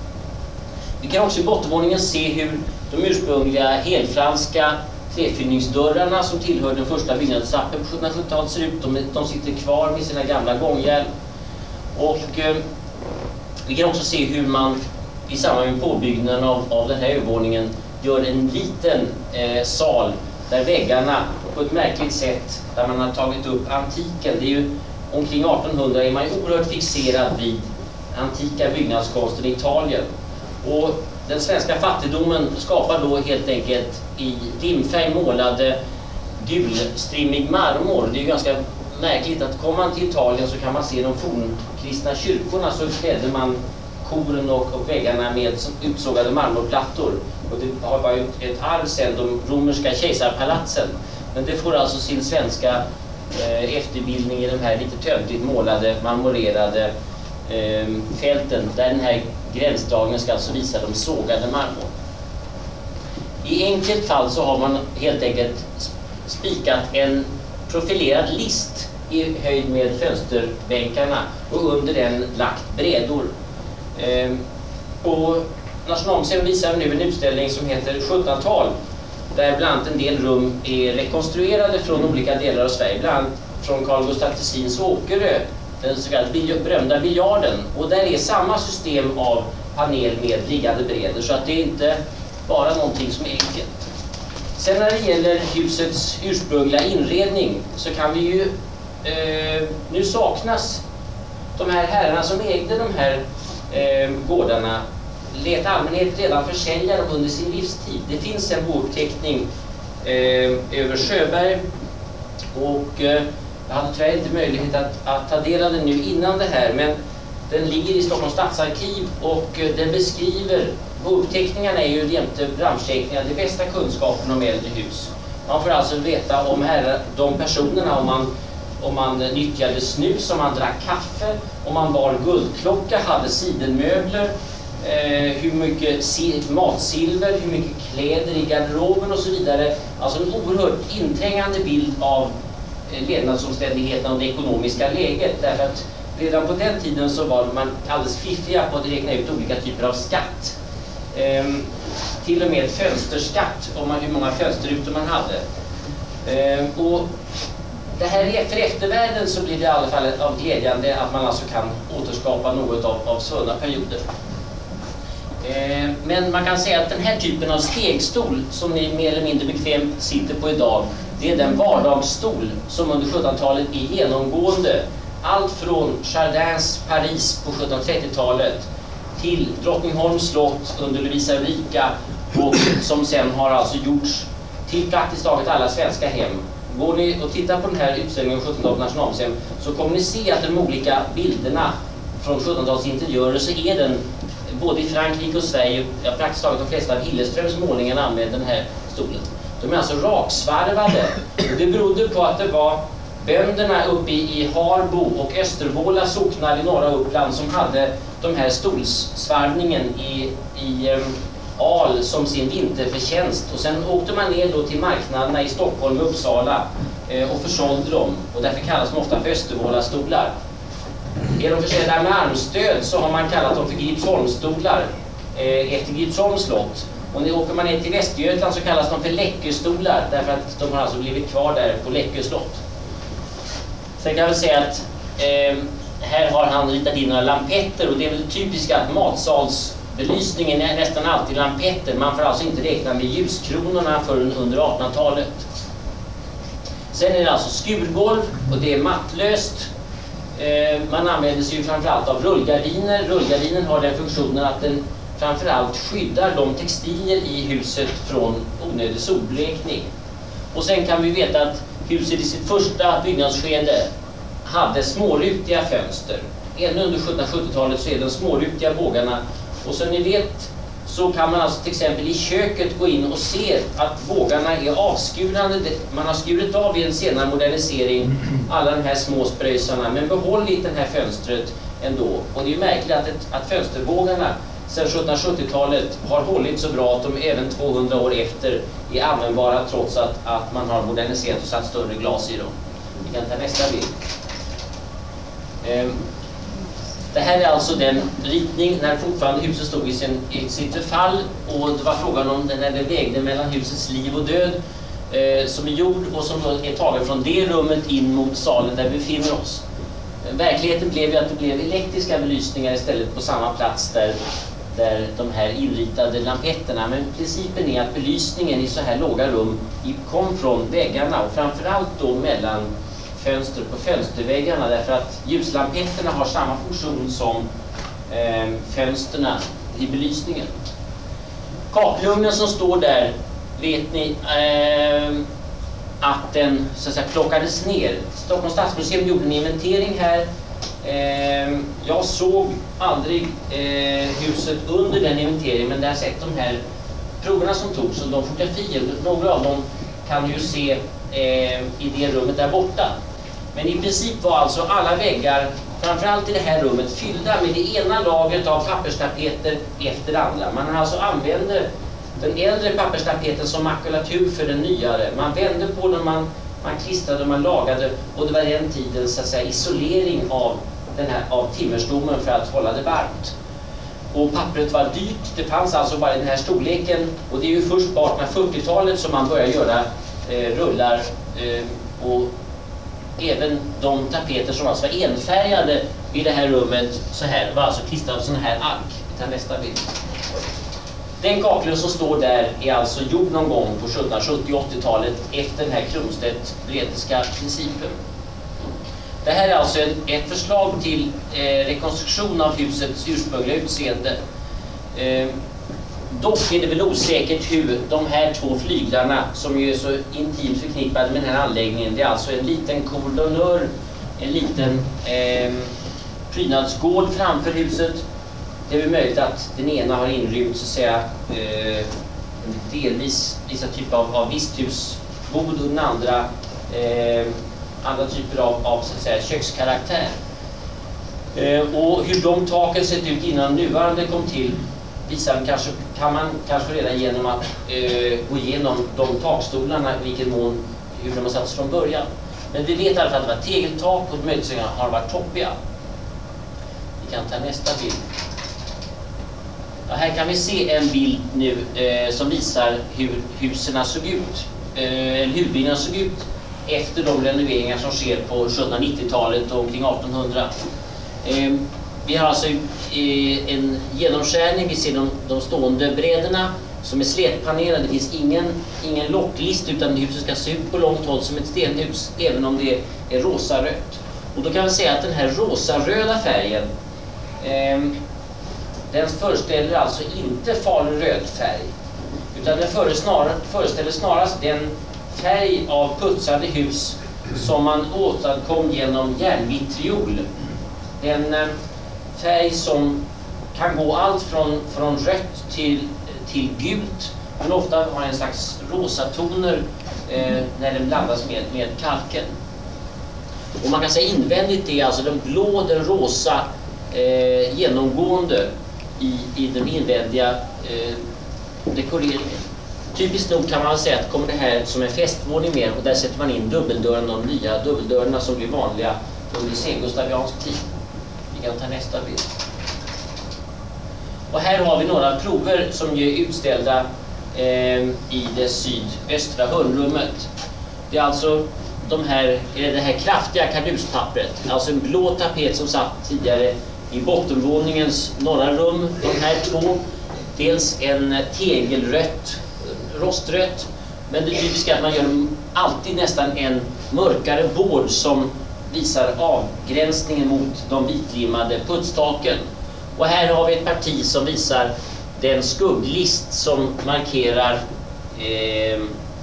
Vi kan också i bottenvåningen se hur de ursprungliga helfranska trefyllningsdörrarna som tillhör den första byggnadsetappen på sjuttonhundrasjuttiotalet ser ut. De, de sitter kvar med sina gamla gångjärn. Och eh, vi kan också se hur man i samband med påbyggnaden av, av den här övervåningen gör en liten eh, sal där väggarna på ett märkligt sätt, där man har tagit upp antiken. Det är ju omkring artonhundra är man ju oerhört fixerad vid antika byggnadskonsten i Italien. Och den svenska fattigdomen skapar då helt enkelt i limfärg målade gulstrimmig marmor. Det är ju ganska märkligt att kommer man till Italien så kan man se de fornkristna kyrkorna, så klädde man koren och, och väggarna med utsågade marmorplattor. Och det har varit ett arv sedan de romerska kejsarpalatsen. Men det får alltså sin svenska eh, efterbildning i de här lite töntigt målade, marmorerade eh, fälten, där den här gränsdragningen ska alltså visa de sågade marmor. I enkelt fall så har man helt enkelt spikat en profilerad list i höjd med fönsterbänkarna och under den lagt brädor. Ehm, och Nationalmuseum visar nu en utställning som heter sjuttonhundratal, där bland annat en del rum är rekonstruerade från olika delar av Sverige, bland annat från Carl Gustaf Tessins Åkerö, den så kallade berömda biljarden. Och där är samma system av panel med liggande brädor, så att det är inte bara någonting som är enkelt. Sen när det gäller husets ursprungliga inredning så kan vi ju eh, nu saknas de här herrarna som ägde de här eh, gårdarna lät allmänhet redan försälja dem under sin livstid. Det finns en bouppteckning eh, över Sjöberg, och eh, jag hade tyvärr inte möjlighet att, att ta del av den nu innan det här, men den ligger i Stockholms stadsarkiv och eh, den beskriver, bouppteckningarna är ju jämte branschräkningar det bästa kunskapen om äldre hus. Man får alltså veta om här, de personerna, om man, om man nyttjade snus, om man drack kaffe, om man bar guldklocka, hade sidenmöbler, Eh, hur mycket matsilver, hur mycket kläder i garderoben och så vidare. Alltså en oerhört inträngande bild av eh, levnadsomständigheterna och det ekonomiska läget. Därför att redan på den tiden så var man alldeles fiffiga på att räkna ut olika typer av skatt. Eh, till och med fönsterskatt, om man, hur många fönsterrutor man hade. Eh, och det här är, för eftervärlden så blir det i alla fall av glädjande att man alltså kan återskapa något av, av svunna perioder. Men man kan säga att den här typen av stegstol som ni mer eller mindre bekvämt sitter på idag, det är den vardagsstol som under sjuttonhundratalet är genomgående. Allt från Chardins Paris på sjuttonhundratrettiotalet till Drottningholms slott under Lovisa Ulrika, och som sen har alltså gjorts till praktiskt taget alla svenska hem. Går ni och tittar på den här utställningen om sjuttonhundratalet Nationalmuseum så kommer ni se att de olika bilderna från sjuttonhundratalets interiörer så är den både i Frankrike och Sverige, ja, praktiskt taget de flesta av Hilleströms målningar använder den här stolen. De är alltså raksvarvade. Det berodde på att det var bönderna uppe i, i Harbo och Östervåla socknar i norra Uppland som hade de här stolsvarvningen i, i um, al som sin vinterförtjänst. Och sen åkte man ner då till marknaderna i Stockholm och Uppsala eh, och försålde dem. Och därför kallas de ofta för Östervåla-stolar. Är de försedda med armstöd så har man kallat dem för Gripsholmsstolar eh, efter Gripsholms slott. Och när åker man ner till Västergötland så kallas de för Läckerstolar därför att de har alltså blivit kvar där på Läckö slott. Sen kan jag väl säga att eh, här har han ritat in några lampetter, och det är väl typiskt att matsalsbelysningen är nästan alltid lampetter. Man får alltså inte räkna med ljuskronorna förrän under artonhundratalet. Sen är det alltså skurgolv och det är mattlöst. Man använder sig ju framförallt av rullgardiner. Rullgardinen har den funktionen att den framförallt skyddar de textilier i huset från onödig solblekning. Och sen kan vi veta att huset i sitt första byggnadsskede hade smårutiga fönster. Ännu under sjuttonhundrasjuttiotalet så är de smårutiga bågarna. Och som ni vet så kan man alltså till exempel i köket gå in och se att bågarna är avskurande. Man har skurit av i en senare modernisering alla de här små spröjsarna, men behållit det här fönstret ändå. Och det är ju märkligt att, ett, att fönsterbågarna sedan sjuttonhundrasjuttiotalet har hållit så bra att de även tvåhundra år efter är användbara trots att, att man har moderniserat och satt större glas i dem. Vi kan ta nästa bild. Ehm. Det här är alltså den ritning när fortfarande huset stod i, sin, i sitt förfall, och det var frågan om när det vägde mellan husets liv och död eh, som är gjord och som är tagen från det rummet in mot salen där vi befinner oss. Eh, verkligheten blev ju att det blev elektriska belysningar istället på samma plats där, där de här inritade lampetterna, men principen är att belysningen i så här låga rum kom från väggarna och framförallt då mellan fönster på fönsterväggarna, därför att ljuslampetterna har samma funktion som eh, fönsterna i belysningen. Kakelugnen som står där, vet ni eh, att den så att säga plockades ner. Stockholms stadsmuseum gjorde en inventering här. Eh, jag såg aldrig eh, huset under den inventeringen, men där har sett de här proverna som togs och de fotografier, några av dem kan ju se eh, i det rummet där borta. Men i princip var alltså alla väggar, framförallt i det här rummet, fyllda med det ena lagret av papperstapeter efter det andra. Man alltså använde Den äldre papperstapeten som makulatur för den nyare. Man vände på den, man, man klistrade och man lagade, och det var den tiden så att säga isolering av, den här, av timmerstommen för att hålla det varmt. Och pappret var dyrt, det fanns alltså bara i den här storleken, och det är ju först på artonhundrafyrtiotalet som man börjar göra eh, rullar eh, och även de tapeter som alltså var enfärgade i det här rummet så här var alltså klistrade på sån här ark. Vi tar nästa bild. Den kakeln som står där är alltså gjord någon gång på sjuttonhundrasjuttio- och åttiotalet efter den här Cronstedt-Wredeska principen. Det här är alltså ett, ett förslag till eh, rekonstruktion av husets ursprungliga utseende. Eh, dock är det väl osäkert hur de här två flyglarna, som ju är så intimt förknippade med den här anläggningen, det är alltså en liten cordonneur, en liten eh, prydnadsgård framför huset. Det är väl möjligt att den ena har inrymt så att säga eh, delvis vissa typer av, av visthusbod, och den andra eh, andra typer av, av så att säga, kökskaraktär. Eh, och hur de taken sett ut innan nuvarande kom till visar kanske, kan man kanske redan genom att eh, gå igenom de takstolarna, i vilken mån hur de har satts från början. Men vi vet i alla fall att det var tegeltak, och möjligtvis har varit toppiga. Vi kan ta nästa bild. Ja, här kan vi se en bild nu eh, som visar hur husen såg ut, eh, eller hur byggnaderna såg ut efter de renoveringar som sker på sjuttonhundranittiotalet och omkring artonhundra. Eh, vi har alltså eh, en genomskärning, vi ser de, de stående bräderna som är slätpanerade. Det finns ingen, ingen locklist, utan huset ska se ut på långt håll som ett stenhus, även om det är rosa-rött. Och då kan vi säga att den här rosa-röda färgen eh, den föreställer alltså inte faluröd färg, utan den föreställer snarast den färg av putsade hus som man åstadkom genom järnvitriol. Den eh, färg som kan gå allt från, från rött till, till gult, men ofta har en slags rosa toner eh, när den blandas med, med kalken. Och man kan säga invändigt är alltså den blå, den rosa eh, genomgående i, i den invändiga eh, dekoreringen. Typiskt nog kan man säga att kommer det här som en festvåning med, och där sätter man in dubbeldörren, de nya dubbeldörrarna som blir vanliga under sengustaviansk tid. Vi kan ta nästa bild. Och här har vi några prover som är utställda eh, i det sydöstra hörnrummet. Det är alltså de här, det här kraftiga karduspappret, alltså en blå tapet som satt tidigare i bottenvåningens norra rum. De här två, dels en tegelrött, rostrött, men det typiska är att man gör alltid nästan en mörkare bård som visar avgränsningen mot de vitlimmade puttstaken. Och här har vi ett parti som visar den skugglist som markerar eh,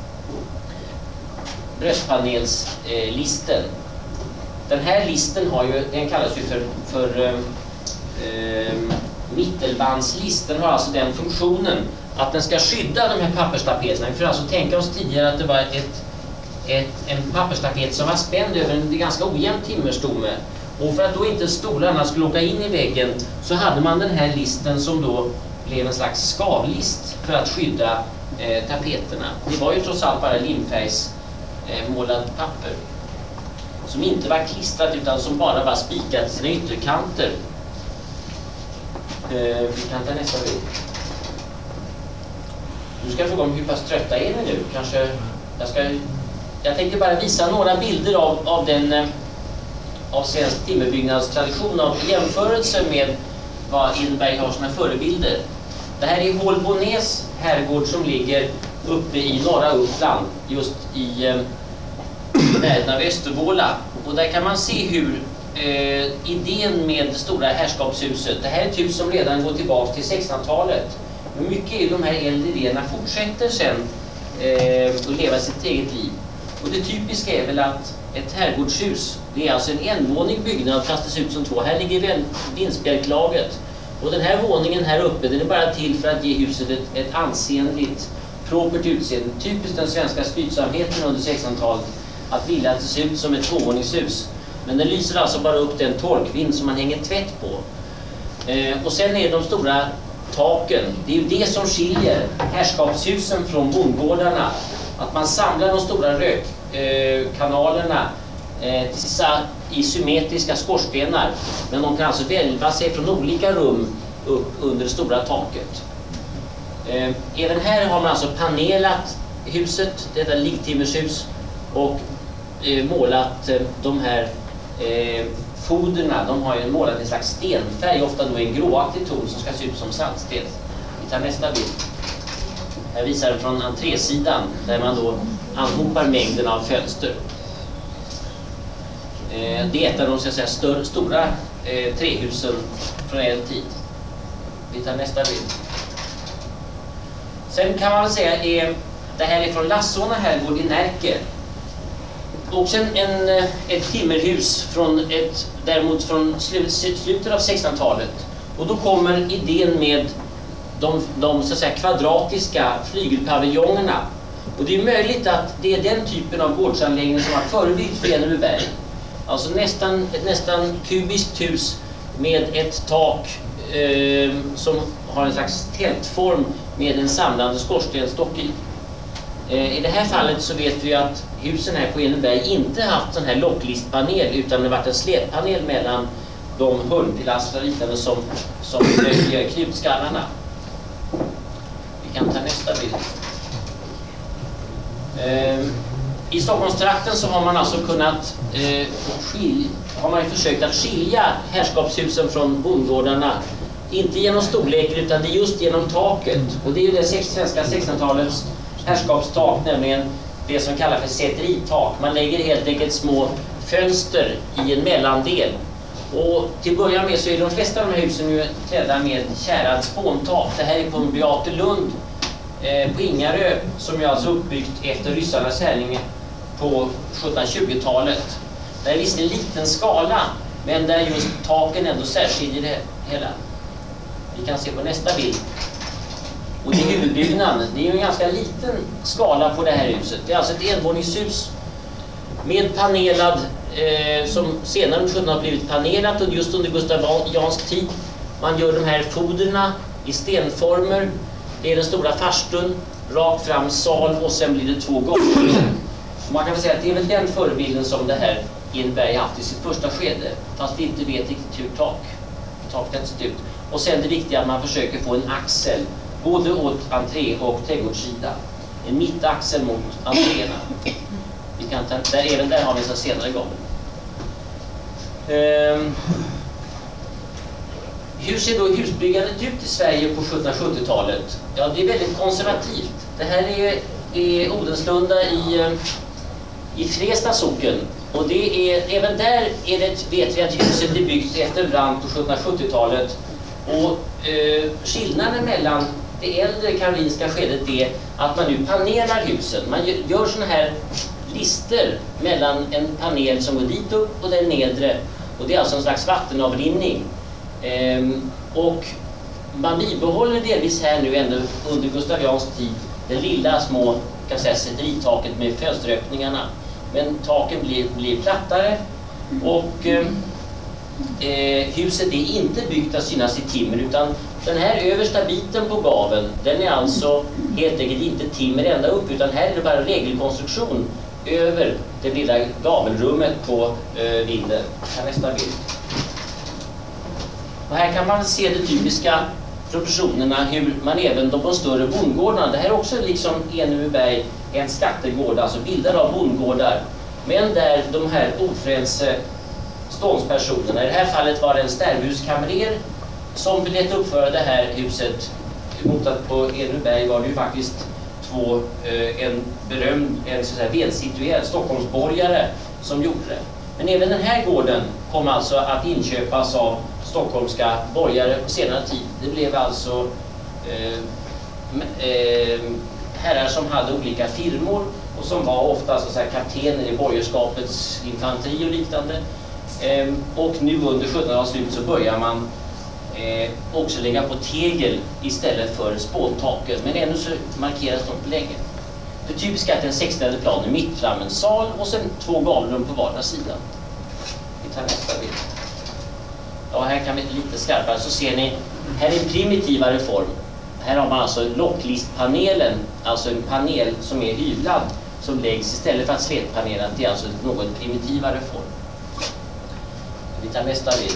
bröstpanelslisten. Den här listen har ju, den kallas ju för, för eh, mittelbandslist. Den har alltså den funktionen att den ska skydda de här papperstapeterna. Vi får alltså tänka oss tidigare att det var ett, ett, en papperstapet som var spänd över en ganska ojämn timmerstomme. Och för att då inte stolarna skulle åka in i väggen så hade man den här listen som då blev en slags skavlist för att skydda eh, tapeterna. Det var ju trots allt bara limfärgs eh, målad papper som inte var klistrat utan som bara var spikat till sina ytterkanter. Eh, vi kan ta nästa bild. Nu ska jag fråga om hur pass trötta är ni nu. Kanske jag ska jag tänkte bara visa några bilder av, av den eh, av svensk timmerbyggnadstradition av jämförelse med vad Edinburgh har sina förebilder. Det här är Hålbonäs herrgård som ligger uppe i norra Uppland, just i eh, närheten av Östervåla. Och där kan man se hur eh, idén med det stora herrskapshuset, det här är ett hus som redan går tillbaka till sextonhundratalet. Men mycket av de här äldre idéerna fortsätter sen eh, att leva sitt eget liv. Och det typiska är väl att ett herrgårdshus, det är alltså en envåning byggnad fast det ser ut som två. Här ligger Vindsbjerglaget. Och den här våningen här uppe, den är bara till för att ge huset ett, ett ansenligt, propert utseende. Typiskt den svenska skrytsamheten under sextonhundratalet att vilja att det ser ut som ett tvåvåningshus. Men den lyser alltså bara upp den torkvind som man hänger tvätt på. Eh, och sen är de stora taken. Det är ju det som skiljer herrskapshusen från bondgårdarna. Att man samlar de stora rökkanalerna eh, i symmetriska skorstenar. Men de kan alltså välva sig från olika rum upp under det stora taket. Eh, även här har man alltså panelat huset, detta liggtimmershus, och eh, målat eh, de här eh, foderna. De har ju målat en slags stenfärg, ofta då en gråaktig ton som ska se ut som sandsten. Vi tar nästa bild. Här visar den från entrésidan där man då anhopar mängden av fönster. Eh, det är ett av de, så att säga, större, stora eh, trähusen från äldre tid. Vi tar nästa bild. Sen kan man väl säga att det här är från Lassåna herrgård i Närke. Och sen en, ett timmerhus från ett, däremot från slutet av sextonhundratalet. Och då kommer idén med de, de så att säga, kvadratiska flygelpaviljongerna. Och det är möjligt att det är den typen av gårdsanläggning som har förebild för Enebyberg. Alltså nästan, ett nästan kubiskt hus med ett tak eh, som har en slags tältform med en samlande skorstenstock i. Eh, I det här fallet så vet vi att husen här på Enebyberg inte haft sån här locklistpanel, utan det har varit en slätpanel mellan de hörnpilastrar liknande som, som gör knutskallarna. Vi kan ta nästa bild. Eh, I Stockholmstrakten så har man alltså kunnat eh, skilja, har man ju försökt att skilja herrskapshusen från bondgårdarna, inte genom storleken utan det är just genom taket. Och det är ju det svenska sextonhundratalets herrskapstak, nämligen det som kallas för säteritak. Man lägger helt enkelt små fönster i en mellandel. Och till början med så är de flesta av de här husen ju klädda med kärad spåntak. Det här är på Beatelund eh, på Ingarö, som är alltså uppbyggt efter ryssarnas härjning på sjuttonhundratjugotalet. Det är visserligen en liten skala, men där just taken ändå särskiljer det hela. Vi kan se på nästa bild. Och det är huvudbyggnaden. Det är ju en ganska liten skala på det här huset. Det är alltså ett envåningshus med panelad, eh, som senare under sjuttonhundratalet har blivit panelat, och just under Gustav Jansk tid. Man gör de här foderna i stenformer. Det är den stora farstun, rakt fram sal, och sen blir det två gånger. Man kan väl säga att det är väl den förebilden som det här Enebyberg haft i sitt första skede, fast vi inte vet riktigt hur tak, taket sett ut. Och sen det viktiga att man försöker få en axel både åt entré och trädgårdssida. En mittaxel mot entréerna. Vi kan ta, där, även där har vi en senare gång. Ehm, hur ser då husbyggandet ut i Sverige på sjuttonhundrasjuttiotalet? Ja, det är väldigt konservativt. Det här är, är Odenslunda i, i Fresta socken. Och det är, även där är det, vet vi att huset är byggt efter brand på sjuttonhundrasjuttiotalet. Och eh, skillnaden mellan det äldre karolinska skedet är att man nu panelar husen. Man gör såna här lister mellan en panel som går dit upp och den nedre. Och det är alltså en slags vattenavrinning. Ehm, och man bibehåller delvis här nu ännu under Gustav Jans tid det lilla små, kan säga, säteritaket med fönsteröppningarna. Men taken blir, blir plattare och eh, huset är inte byggt att synas i timmer, utan den här översta biten på gaveln, den är alltså helt enkelt inte timmer ända upp, utan här är det bara regelkonstruktion över det lilla gavelrummet på eh, vinden. Här nästa bild. Och här kan man se de typiska proportionerna, hur man även på de större bondgårdarna, det här är också liksom Enebyberg en skattegård, alltså bildad av bondgårdar, men där de här ofrälse ståndspersonerna, i det här fallet var det en stärbhuskamrer som lät uppföra det här huset, mot att på Enebyberg var det ju faktiskt två, eh, en berömd, en så att säga välsituerad Stockholmsborgare som gjorde det. Men även den här gården kom alltså att inköpas av stockholmska borgare på senare tid. Det blev alltså eh, eh, herrar som hade olika firmor och som var ofta så att säga kaptener i borgerskapets infanteri och liknande. Eh, och nu under sjuttonhundratalets slut så börjar man eh, också lägga på tegel istället för spåntaken, men ännu så markeras de på länge. Det typiska är att den sextonde planen mitt fram en sal och sen två gavelrum på vardera sidan. Vi tar nästa bild. Ja, här kan vi lite skarpare så ser ni Här är en primitivare form. Här har man alltså locklistpanelen, alltså en panel som är hyvlad som läggs istället för att slätpanelen. Det är alltså en något primitivare form. Vi tar nästa bild.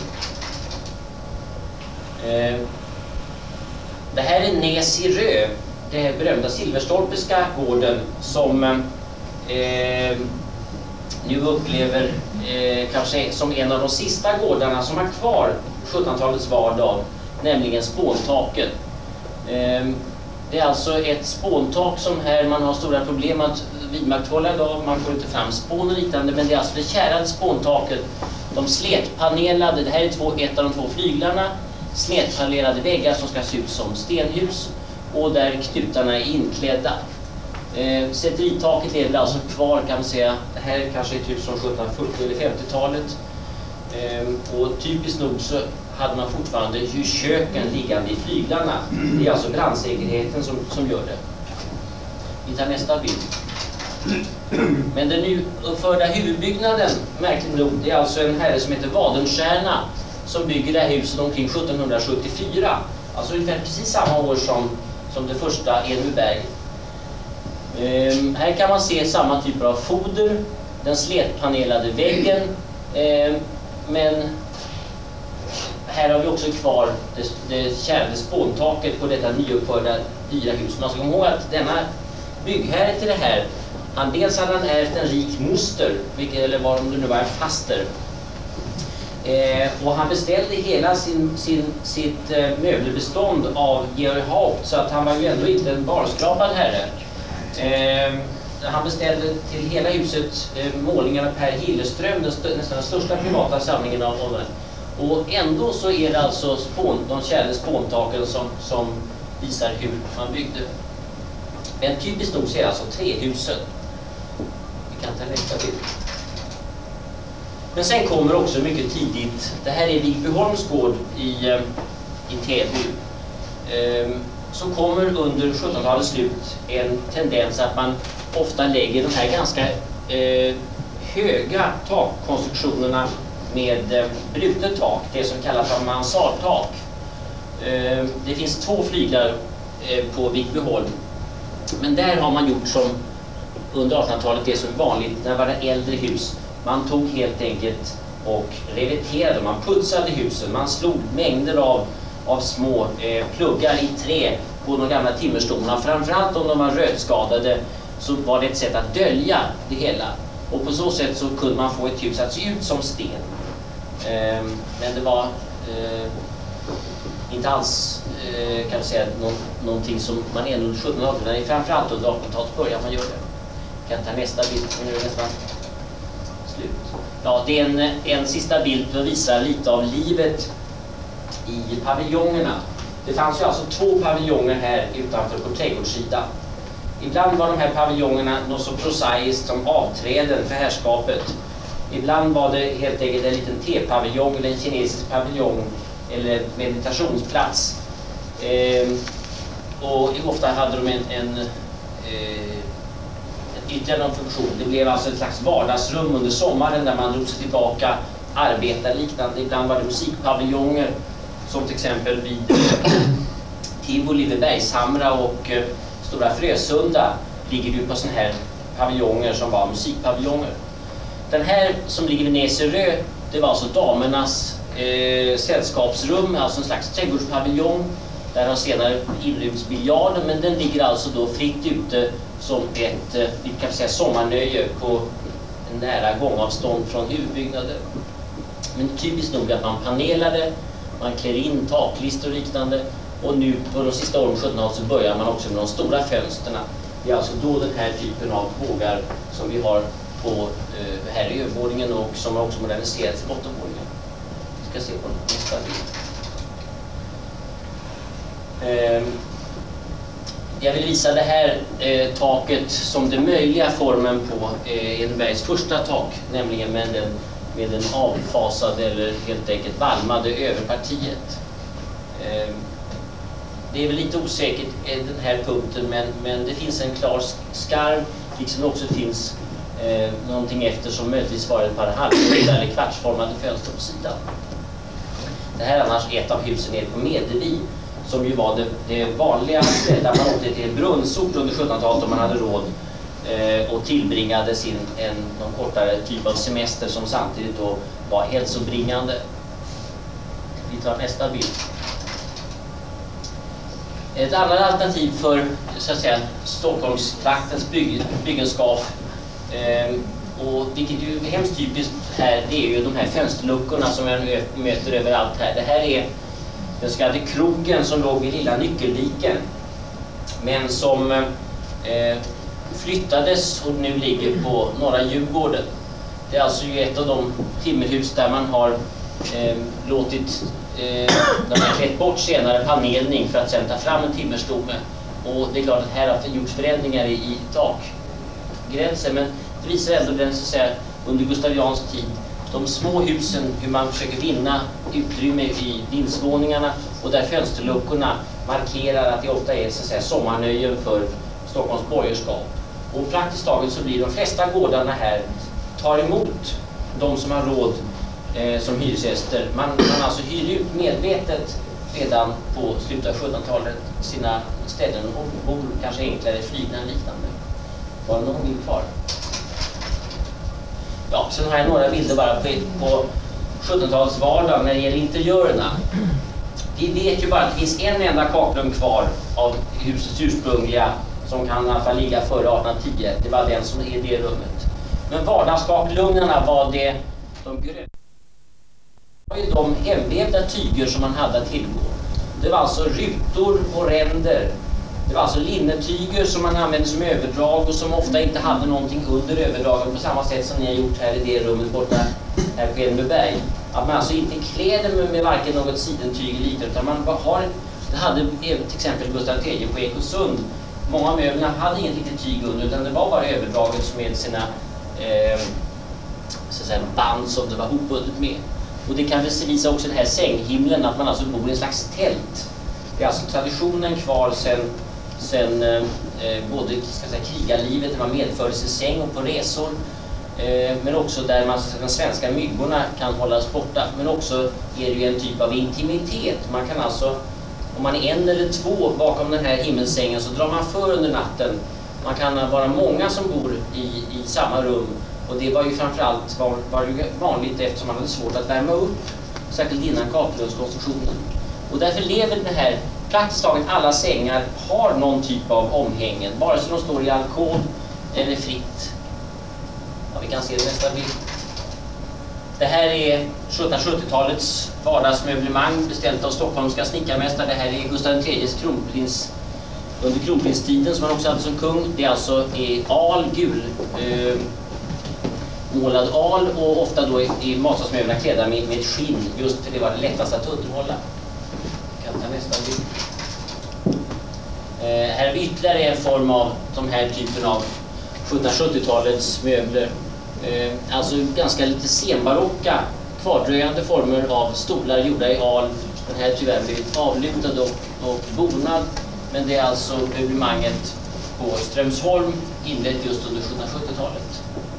Eh, det här är Näs i Rö, det berömda Silverstolpeska gården som eh, nu upplever eh, kanske som en av de sista gårdarna som har kvar sjuttonhundratalets vardag, nämligen spåntaken. Eh, det är alltså ett spåntak som här man har stora problem att vidmakthålla idag. Man får inte fram spån och liknande, men det är alltså det kärrade spåntaket. De slätpanelade, det här är två, ett av de två flyglarna, slätpanelerade väggar som ska se ut som stenhus och där knutarna är inklädda. Eh, säteritaket lever alltså kvar, kan man säga. Det här är kanske ett hus från sjuttonhundrafyrtio eller femtiotalet. Eh, och typiskt nog så hade man fortfarande ju köken liggande i flyglarna. Det är alltså brandsäkerheten som, som gör det. Vi tar nästa bild. Men den nu uppförda huvudbyggnaden, märkligt nog, det är alltså en herre som heter Wadenstierna som bygger det här huset omkring sjuttonhundrasjuttiofyra. Alltså ungefär precis samma år som, som det första Enebyberg. Ehm, här kan man se samma typer av foder, den slätpanelade väggen, ehm, men här har vi också kvar det, det kärrade spåntaket på detta nyuppförda dyra hus. Man ska komma ihåg att denna byggherre till det här, han dels hade han ärvt en rik moster, vilket, eller var om det nu var en faster. Eh, och han beställde hela sin, sin, sitt eh, möbelbestånd av Georg Haupt, så att han var ju ändå inte en barskrapad herre. Eh, han beställde till hela huset eh, målningarna Per Hilleström, den st- nästan den största privata samlingen av honom. Och ändå så är det alltså spån, de kärrade spåntaken som, som visar hur man byggde. Men typiskt nog så är det alltså trähusen. Vi kan ta nästa bild. Men sen kommer också mycket tidigt, det här är Vigbyholms gård i, i Täby. Ehm, så kommer under sjuttonhundratalets slut en tendens att man ofta lägger de här ganska eh, höga takkonstruktionerna med eh, brutet tak, det som kallas för mansardtak. Ehm, det finns två flyglar eh, på Vigbyholm, men där har man gjort som under artonhundratalet, det som är vanligt när det var äldre hus. Man tog helt enkelt och reveterade, man putsade husen, man slog mängder av, av små eh, pluggar i trä på de gamla timmerstolarna. Framförallt om de var rötskadade så var det ett sätt att dölja det hela. Och på så sätt så kunde man få ett hus att se ut som sten. Eh, men det var eh, inte alls eh, kan man säga nå någonting som man ändå under sjuttonhundratalet, framförallt under artonhundratalet började man göra det. Jag kan ta nästa bild, nu är det nästan slut. Ja, det är en, en sista bild som visar lite av livet i paviljongerna. Det fanns ju alltså två paviljonger här utanför på trädgårdssidan. Ibland var de här paviljongerna något så prosaiskt som avträden för härskapet. Ibland var det helt enkelt en liten tepaviljong eller en kinesisk paviljong eller meditationsplats. Eh, och ofta hade de en, en eh, ytterligare någon funktion. Det blev alltså ett slags vardagsrum under sommaren där man drog sig tillbaka, arbetade liknande. Ibland var det musikpaviljonger som till exempel vid Tivoli vid Bergshamra och eh, Stora Frösunda ligger ju på sådana här paviljonger som var musikpaviljonger. Den här som ligger vid Näs i Rö, det var alltså damernas eh, sällskapsrum, alltså en slags trädgårdspaviljong. Där har senare inryms biljarden, men den ligger alltså då fritt ute som ett, vi kan säga, sommarnöje på en nära gångavstånd från huvudbyggnaden. Men typiskt nog att man panelade, man klär in taklistor och liknande, och nu på de sista åren sjuttonhundratalet så börjar man också med de stora fönsterna. Det är alltså då den här typen av bågar som vi har på eh, här i övervåningen och som har också moderniserats i bottenvåningen. Vi ska se på nästa bild. Eh, jag vill visa det här eh, taket som den möjliga formen på eh, Enebybergs första tak, nämligen med den, med den avfasade eller helt enkelt valmade överpartiet. Eh, det är väl lite osäkert eh, den här punkten, men, men det finns en klar skarv, liksom det också finns eh, någonting efter som möjligtvis var ett par halvsida eller kvartsformade fönster på sidan. Det här är annars ett av husen nere på Medevi, som ju var det, det vanliga stället där man åkte till en brunnsort under sjuttonhundratalet om man hade råd eh, och tillbringade sin, en, någon kortare typ av semester som samtidigt då var hälsobringande. Vi tar nästa bild. Ett annat alternativ för så att säga, Stockholmstraktens bygg, byggenskap, eh, och vilket ju är hemskt typiskt här, det är ju de här fönsterluckorna som jag nu möter överallt här. Det här är den så kallade krogen som låg vid Lilla Nyckelviken, men som eh, flyttades och nu ligger på norra Djurgården. Det är alltså ju ett av de timmerhus där man har eh, låtit eh, de har klätt bort senare panelning för att sedan ta fram en timmerstomme. Och det är klart att här har gjorts förändringar i, i takgränsen, men det visar ändå den så att säga under gustaviansk tid, de små husen, hur man försöker vinna utrymme i vindsvåningarna, och där fönsterluckorna markerar att det ofta är så att säga sommarnöjen för Stockholms borgerskap. Och praktiskt taget så blir de flesta gårdarna här tar emot de som har råd eh, som hyresgäster. Man, man alltså hyr ut medvetet redan på slutet av sjuttonhundratalet sina ställen och bor kanske enklare flygna liknande. Var det någon bild kvar? Ja, sen har jag några bilder bara på, på sjuttonhundratalets vardag när det gäller interiörerna. Vi vet ju bara att det finns en enda kakelugn kvar av husets ursprungliga som kan i alla fall ligga före artonhundratio. Det var den som är i det rummet. Men vardagskakelugnarna var det de gröna. Det var ju de hemvävda tyger som man hade att tillgå. Det var alltså rutor och ränder. Det var alltså linnetyger som man använde som överdrag och som ofta inte hade någonting under överdragen på samma sätt som ni har gjort här i det rummet borta här på Edenbyberg. Att man alltså inte kläder med, med varken något sidentyg eller liknande, utan man bara har, det hade till exempel Gustav den tredje på Ekosund. Många av möblerna hade inget litet tyg under, utan det var bara överdraget med sina eh, så att säga, band som det var hopbundet med. Och det kan visa också den här sänghimlen, att man alltså bor i en slags tält. Det är alltså traditionen kvar sen, sen eh, både ska säga, krigarlivet, där man medförde sin säng och på resor, eh, men också där man, de svenska myggorna kan hållas borta. Men också är det ju en typ av intimitet. Man kan alltså, om man är en eller två bakom den här himmelsängen, så drar man för under natten. Man kan vara många som bor i, i samma rum, och det var ju framförallt var, var ju vanligt eftersom man hade svårt att värma upp, särskilt innan kakelugnskonstruktionen. Och därför lever den här, praktiskt taget alla sängar har någon typ av omhängen, vare sig de står i alkov eller fritt. Ja, vi kan se det nästa bild. Det här är sjuttonhundrasjuttiotalets vardagsmöblemang beställt av stockholmska snickarmästare. Det här är Gustav den tredjes kronprins under kronprinstiden som han också hade som kung. Det är alltså i al, gul eh, målad al, och ofta då i matsalsmöblerna klädda med, med skinn, just för det var det lättast att underhålla. Jag kan ta nästa bild. Eh, här är ytterligare en form av de här typen av sjuttonhundrasjuttiotalets möbler. Eh, alltså ganska lite senbarocka kvardröjande former av stolar gjorda i al. Den här tyvärr blivit avlutad och, och bonad, men det är alltså möblemanget på Strömsholm inlett just under sjuttonhundrasjuttiotalet.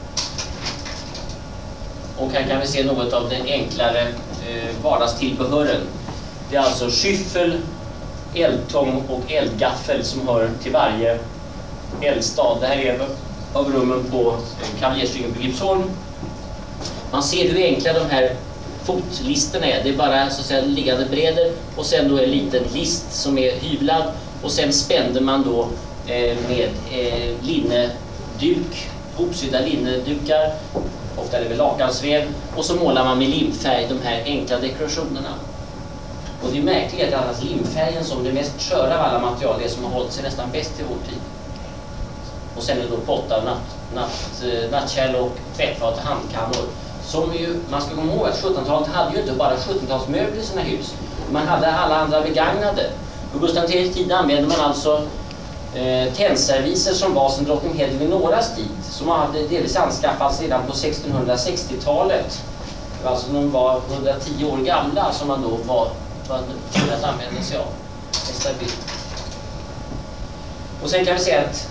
Och här kan vi se något av den enklare eh, vardagstillbehören. Det är alltså skyffel, eldtång och eldgaffel som hör till varje eldstad. Det här är av rummen på Kavaljersryggen på Gripsholm. Man ser hur enkla de här fotlisterna är. Det är bara så att säga liggande breder och sen då en liten list som är hyvlad, och sen spände man då eh, med eh, linneduk, hopsydda linnedukar, ofta är det med lakansväv, och så målar man med limfärg de här enkla dekorationerna. Och det är märkligt att annars limfärgen som det mest sköra av alla material, det som har hållit sig nästan bäst i vår tid. Och sen är det då pottar, natt, natt, nattkärl och tvättfat och handkannor. Som ju, man ska komma ihåg att sjuttonhundratalet hade ju inte bara sjuttonhundratalsmöbler i sina hus. Man hade alla andra begagnade. På Gustav den tredjes tid använde man alltså eh, tändserviser som var sedan drottning Hedvig-Noras tid. Som man hade delvis anskaffats redan på sextonhundrasextiotalet. Det var alltså när de var hundratio år gamla som man då var för att använda sig av. Nästa bild. Och sen kan vi se att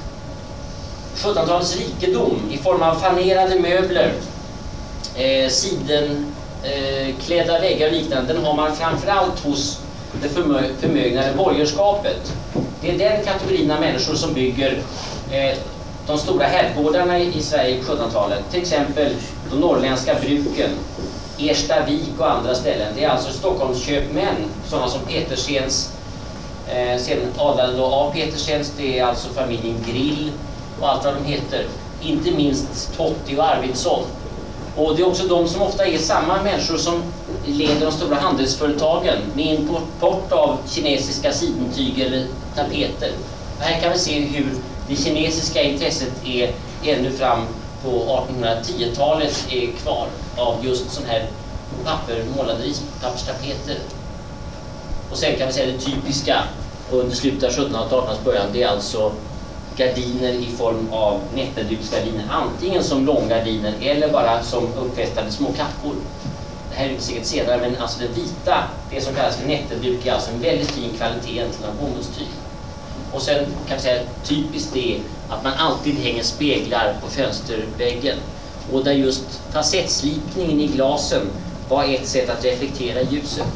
sjuttonhundratalets rikedom i form av fanerade möbler, eh, siden, eh, klädda väggar och liknande, den har man framförallt hos det förmö förmögnare borgerskapet. Det är den kategorin av människor som bygger eh, de stora herrgårdarna i, i Sverige på sjuttonhundratalet. Till exempel de norrländska bruken, Erstavik och andra ställen. Det är alltså Stockholmsköpmän, sådana som Petersens, eh, sen adlade då av Petersens, det är alltså familjen Grill och allt vad de heter. Inte minst Totti och Arvidsson. Och det är också de som ofta är samma människor som leder de stora handelsföretagen med import av kinesiska sidentyg eller tapeter. Här kan vi se hur det kinesiska intresset är ännu fram på artonhundratio-talet är kvar av just sån här papper, målade rispapperstapeter. Och sen kan vi säga det typiska under slutet av sjuttonhundratalet och artonhundratalets början, det är alltså gardiner i form av nätterduksgardiner, antingen som långgardiner eller bara som uppfästade små kappor. Det här är säkert senare, men alltså det vita, det som kallas för nätterduk, är alltså en väldigt fin kvalitet till en bomullstyg. Och sen kan vi säga typiskt det att man alltid hänger speglar på fönsterväggen, och där just facettslipningen i glasen var ett sätt att reflektera ljuset.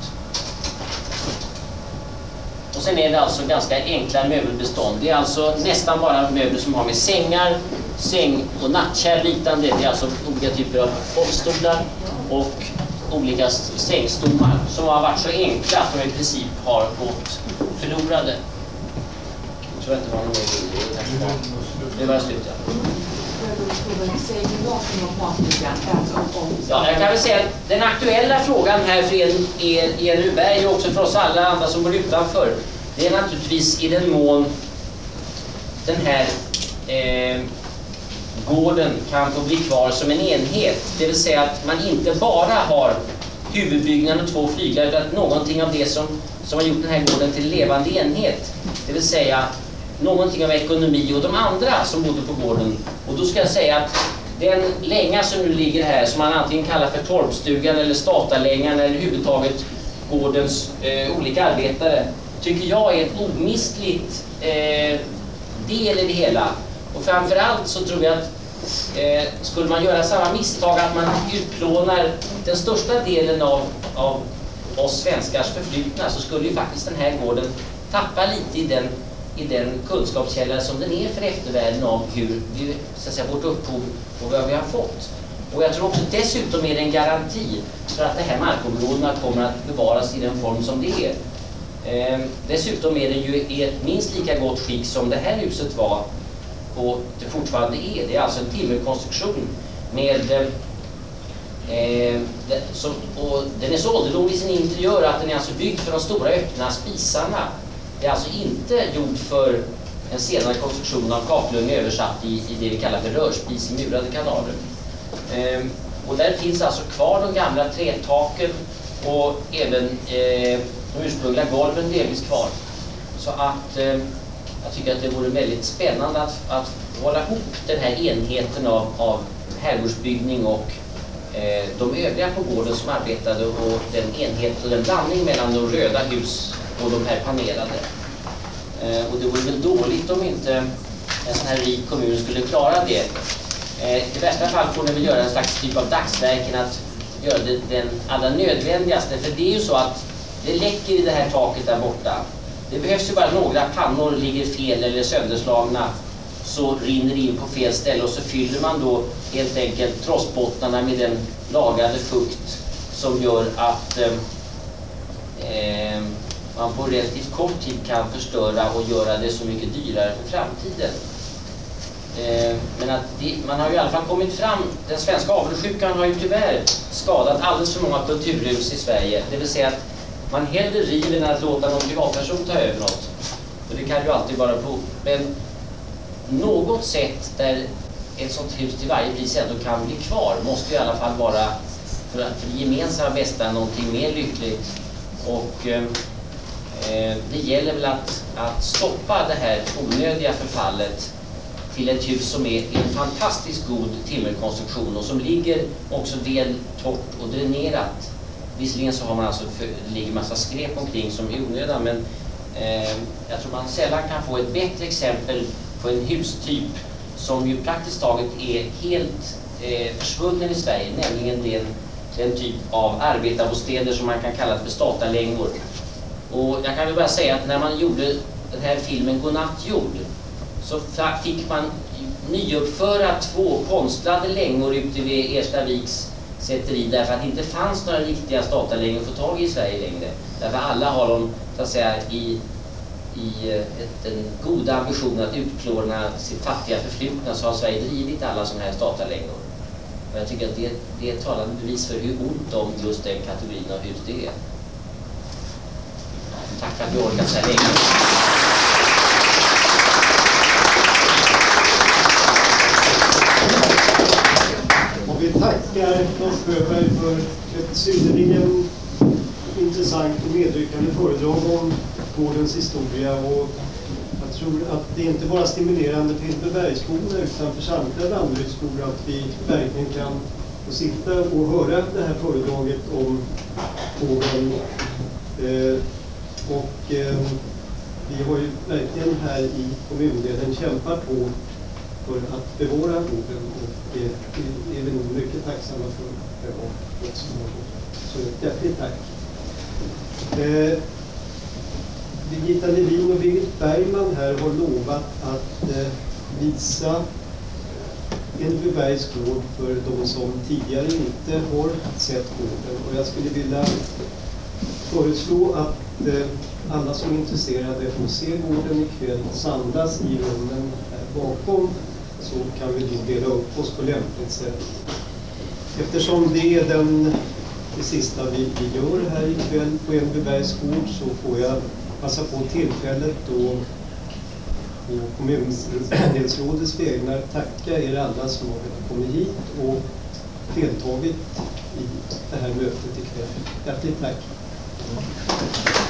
Och sen är det alltså ganska enkla möbelbestånd. Det är alltså nästan bara möbler som har med sängar, säng och nattkärr liknande. Det är alltså olika typer av bollstolar och olika sängstommar som har varit så enkla att de i princip har gått förlorade. Jag tror inte det var någon mer. Det var slut, ja. Ja, jag kan väl säga att den aktuella frågan här för er, er, er Ruberg och också för oss alla andra som bor utanför, det är naturligtvis i den mån den här eh, gården kan få bli kvar som en enhet. Det vill säga att man inte bara har huvudbyggnaden och två flyglar, utan att någonting av det som, som har gjort den här gården till en levande enhet. Det vill säga någonting av ekonomi och de andra som bodde på gården. Och då ska jag säga att den länga som nu ligger här, som man antingen kallar för torpstugan eller statarlängan eller överhuvudtaget gårdens eh, olika arbetare, tycker jag är ett omistligt eh, del i det hela. Och framförallt så tror jag att eh, skulle man göra samma misstag att man utplånar den största delen av, av oss svenskars förflutna, så skulle ju faktiskt den här gården tappa lite i den i den kunskapskälla som den är för eftervärlden av hur vi, så att säga, vårt upphov och vad vi har fått. Och jag tror också dessutom är det en garanti för att de här markområdena kommer att bevaras i den form som det är. Eh, dessutom är det ju i ett minst lika gott skick som det här huset var och det fortfarande är. Det är alltså en timmerkonstruktion med eh, det, som, och den är så ålderdomlig i sin interiör att den är alltså byggd för de stora öppna spisarna. Det är alltså inte gjord för en senare konstruktion av kakelugn översatt i, i det vi kallar för rörspis i murade kanaler. Ehm, och där finns alltså kvar de gamla trätaken och även eh, de ursprungliga golven delvis kvar. Så att eh, jag tycker att det vore väldigt spännande att, att hålla ihop den här enheten av, av herrgårdsbyggning och eh, de övriga på gården som arbetade, och den enhet och den blandning mellan de röda hus och de här panerade. Eh, och det vore väl dåligt om inte en sån här rik kommun skulle klara det. Eh, I värsta fall får ni väl göra en slags typ av dagsverken att göra det den allra nödvändigaste. För det är ju så att det läcker i det här taket där borta. Det behövs ju bara några pannor ligger fel eller sönderslagna, så rinner det in på fel ställe, och så fyller man då helt enkelt trossbottnarna med den lagade fukt som gör att eh, eh, man på relativt kort tid kan förstöra och göra det så mycket dyrare för framtiden. Eh, men att det, man har ju i alla fall kommit fram, den svenska avundsjukan har ju tyvärr skadat alldeles för många kulturhus i Sverige. Det vill säga att man hellre river än att låta någon privatperson ta över något. Och det kan ju alltid vara på. Men något sätt där ett sånt hus till varje pris ändå kan bli kvar måste i alla fall vara för att det gemensamma bästa någonting mer lyckligt. Och eh, det gäller väl att, att stoppa det här onödiga förfallet till ett hus som är en fantastiskt god timmerkonstruktion och som ligger också väl torrt och dränerat. Visserligen så har man alltså för, det ligger massa skräp omkring som är onödiga, men eh, jag tror man sällan kan få ett bättre exempel på en hustyp som ju praktiskt taget är helt eh, försvunnen i Sverige, nämligen den den typ av arbetarbostäder som man kan kalla för statarlängor. Och jag kan väl bara säga att när man gjorde den här filmen Godnatt jord så fick man nyuppföra två konstlade längor ute vid Erstaviks sätteri därför att det inte fanns några riktiga statarlängor att få tag i i Sverige längre. Därför alla har de så att säga i, i ett, en god ambition att utplåna sitt fattiga förflutna, så har Sverige drivit alla sådana här statarlängor. Och jag tycker att det, det är ett talande bevis för hur ont om just den kategorin av hus det är. Tack för att vi orkat så här länge. Och vi tackar Lars Sjöberg för ett synnerligen intressant och medryckande föredrag om gårdens historia. Och jag tror att det inte bara är stimulerande för Hillbergsborna utan för samtliga Danderydsbor att vi verkligen kan få sitta och höra det här föredraget om gården. Eh, och eh, vi har ju verkligen här i kommundelen kämpat på för att bevara gården, och eh, vi är vi nog mycket tacksamma för det också. Så hjärtligt tack. Eh, Birgitta Levin och Birgit Bergman här har lovat att eh, visa Enebybergs gård för de som tidigare inte har sett gården. Och jag skulle vilja föreslå att eh, alla som är intresserade får se gården ikväll samlas i rummen här bakom, så kan vi då dela upp oss på lämpligt sätt. Eftersom det är den, det sista vi, vi gör här ikväll på Enebybergs gård, så får jag passa på tillfället då på kommundelsrådets vägnar tacka er alla som har kommit hit och deltagit i det här mötet ikväll. Hjärtligt tack!